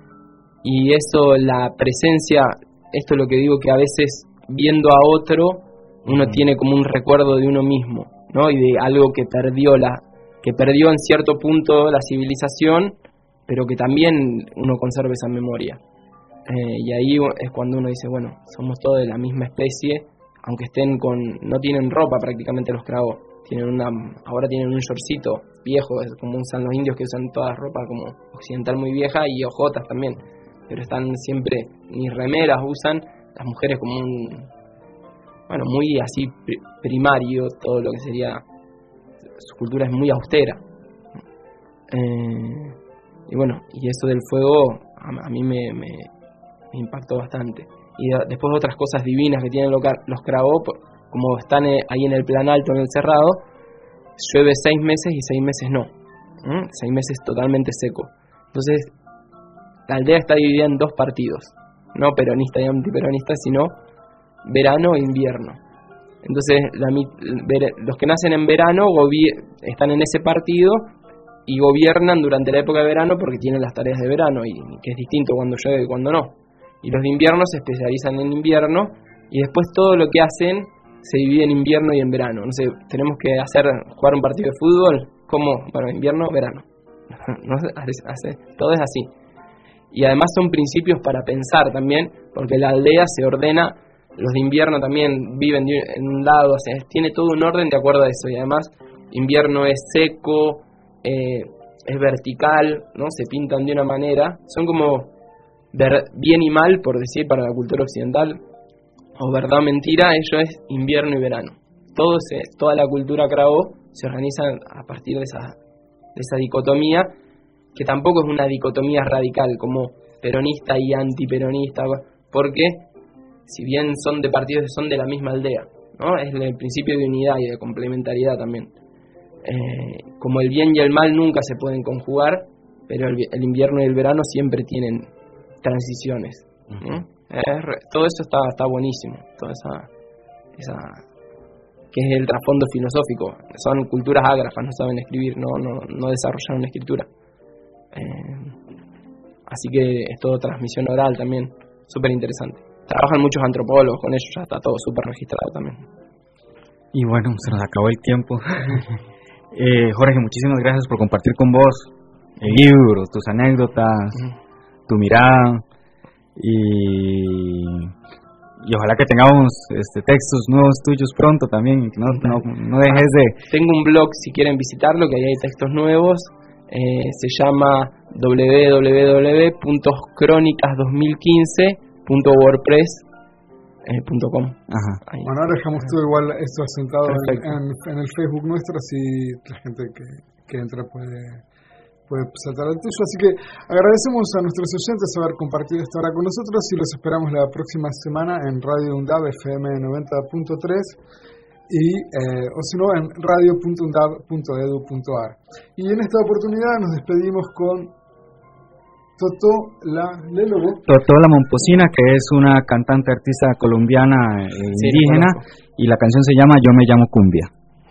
Y eso, la presencia, esto es lo que digo, que a veces viendo a otro uno uh-huh. tiene como un recuerdo de uno mismo, ¿no? Y de algo que perdió la que perdió en cierto punto la civilización, pero que también uno conserva esa memoria. Eh, y ahí es cuando uno dice, bueno, somos todos de la misma especie, aunque estén con, no tienen ropa prácticamente los cravos, tienen una, ahora tienen un shortcito viejo, es como usan los indios que usan toda ropa como occidental muy vieja y ojotas también. Pero están siempre, ni remeras usan, las mujeres como un, bueno, muy así primario, todo lo que sería, su cultura es muy austera. Eh, y bueno, y eso del fuego a, a mí me, me, me impactó bastante. Y de, después otras cosas divinas que tienen los, los Kravo, como están ahí en el plan alto, en el cerrado, llueve seis meses y seis meses no. ¿Mm? Seis meses totalmente seco. Entonces, la aldea está dividida en dos partidos, no peronista y antiperonista, sino verano e invierno. Entonces, la, los que nacen en verano están en ese partido y gobiernan durante la época de verano porque tienen las tareas de verano, y que es distinto cuando llueve y cuando no. Y los de invierno se especializan en invierno, y después todo lo que hacen se divide en invierno y en verano. No sé, tenemos que hacer jugar un partido de fútbol, ¿cómo? Bueno, invierno, verano. No, hace, hace, todo es así. Y además son principios para pensar también, porque la aldea se ordena, los de invierno también viven en un lado, o sea, tiene todo un orden de acuerdo a eso. Y además invierno es seco, eh, es vertical, ¿no? Se pintan de una manera, son como ver, bien y mal, por decir, para la cultura occidental, o verdad o mentira, ello es invierno y verano. Todo se, toda la cultura Kravo se organiza a partir de esa, de esa dicotomía, que tampoco es una dicotomía radical como peronista y antiperonista, porque si bien son de partidos, son de la misma aldea, ¿no? Es el principio de unidad y de complementariedad también. Eh, como el bien y el mal nunca se pueden conjugar, pero el, el invierno y el verano siempre tienen transiciones, ¿no? Eh, todo eso está, está buenísimo, toda esa, esa que es el trasfondo filosófico. Son culturas ágrafas, no saben escribir, no, no, no desarrollaron escritura. Eh, así que es todo transmisión oral también, súper interesante. Trabajan muchos antropólogos con ellos, ya está todo súper registrado también. Y bueno, se nos acabó el tiempo. eh, Jorge, muchísimas gracias por compartir con vos el libro, tus anécdotas, uh-huh. tu mirada, y, y ojalá que tengamos este, textos nuevos tuyos pronto también, y que no, no, no dejes de... Tengo un blog si quieren visitarlo, que ahí hay textos nuevos. Eh, se llama doble u doble u doble u punto crónicas dos mil quince punto wordpress punto com. Ajá. Bueno, ahora dejamos todo igual esto asentado en, en, en el Facebook nuestro, así la gente que, que entra puede, puede saltar al tuyo. Así que agradecemos a nuestros oyentes haber compartido esta hora con nosotros, y los esperamos la próxima semana en Radio UNDAB F M noventa punto tres. y eh, o si no en radio punto undab punto edu punto ar. Y en esta oportunidad nos despedimos con Totó la Lelobo. Totó la Momposina, que es una cantante artista colombiana eh, Sí, indígena, conozco. y la canción se llama Yo me llamo Cumbia.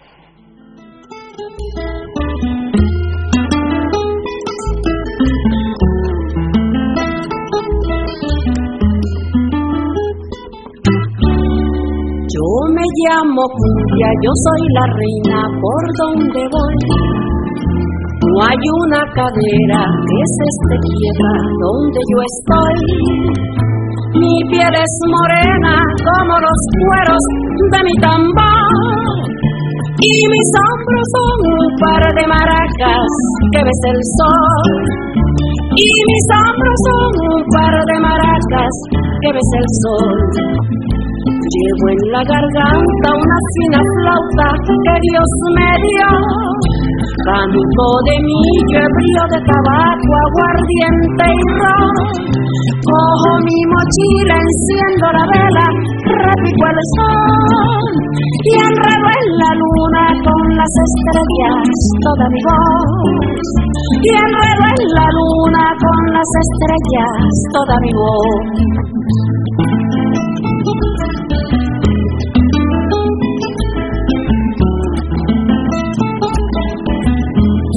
Yo me llamo Cumbia, yo soy la reina por donde voy. No hay una cadera que se esté quieta donde yo estoy. Mi piel es morena como los cueros de mi tambor. Y mis hombros son un par de maracas que besa el sol. Y mis hombros son un par de maracas que besa el sol. Llevo en la garganta una fina flauta que Dios me dio. Canto de millo, brío de tabaco, aguardiente y ron. Cojo mi mochila, enciendo la vela, repico el sol. Y enredo en la luna con las estrellas toda mi voz. Y enredo en la luna con las estrellas toda mi voz.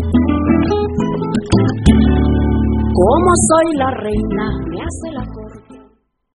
Como soy la reina, me hace la corte.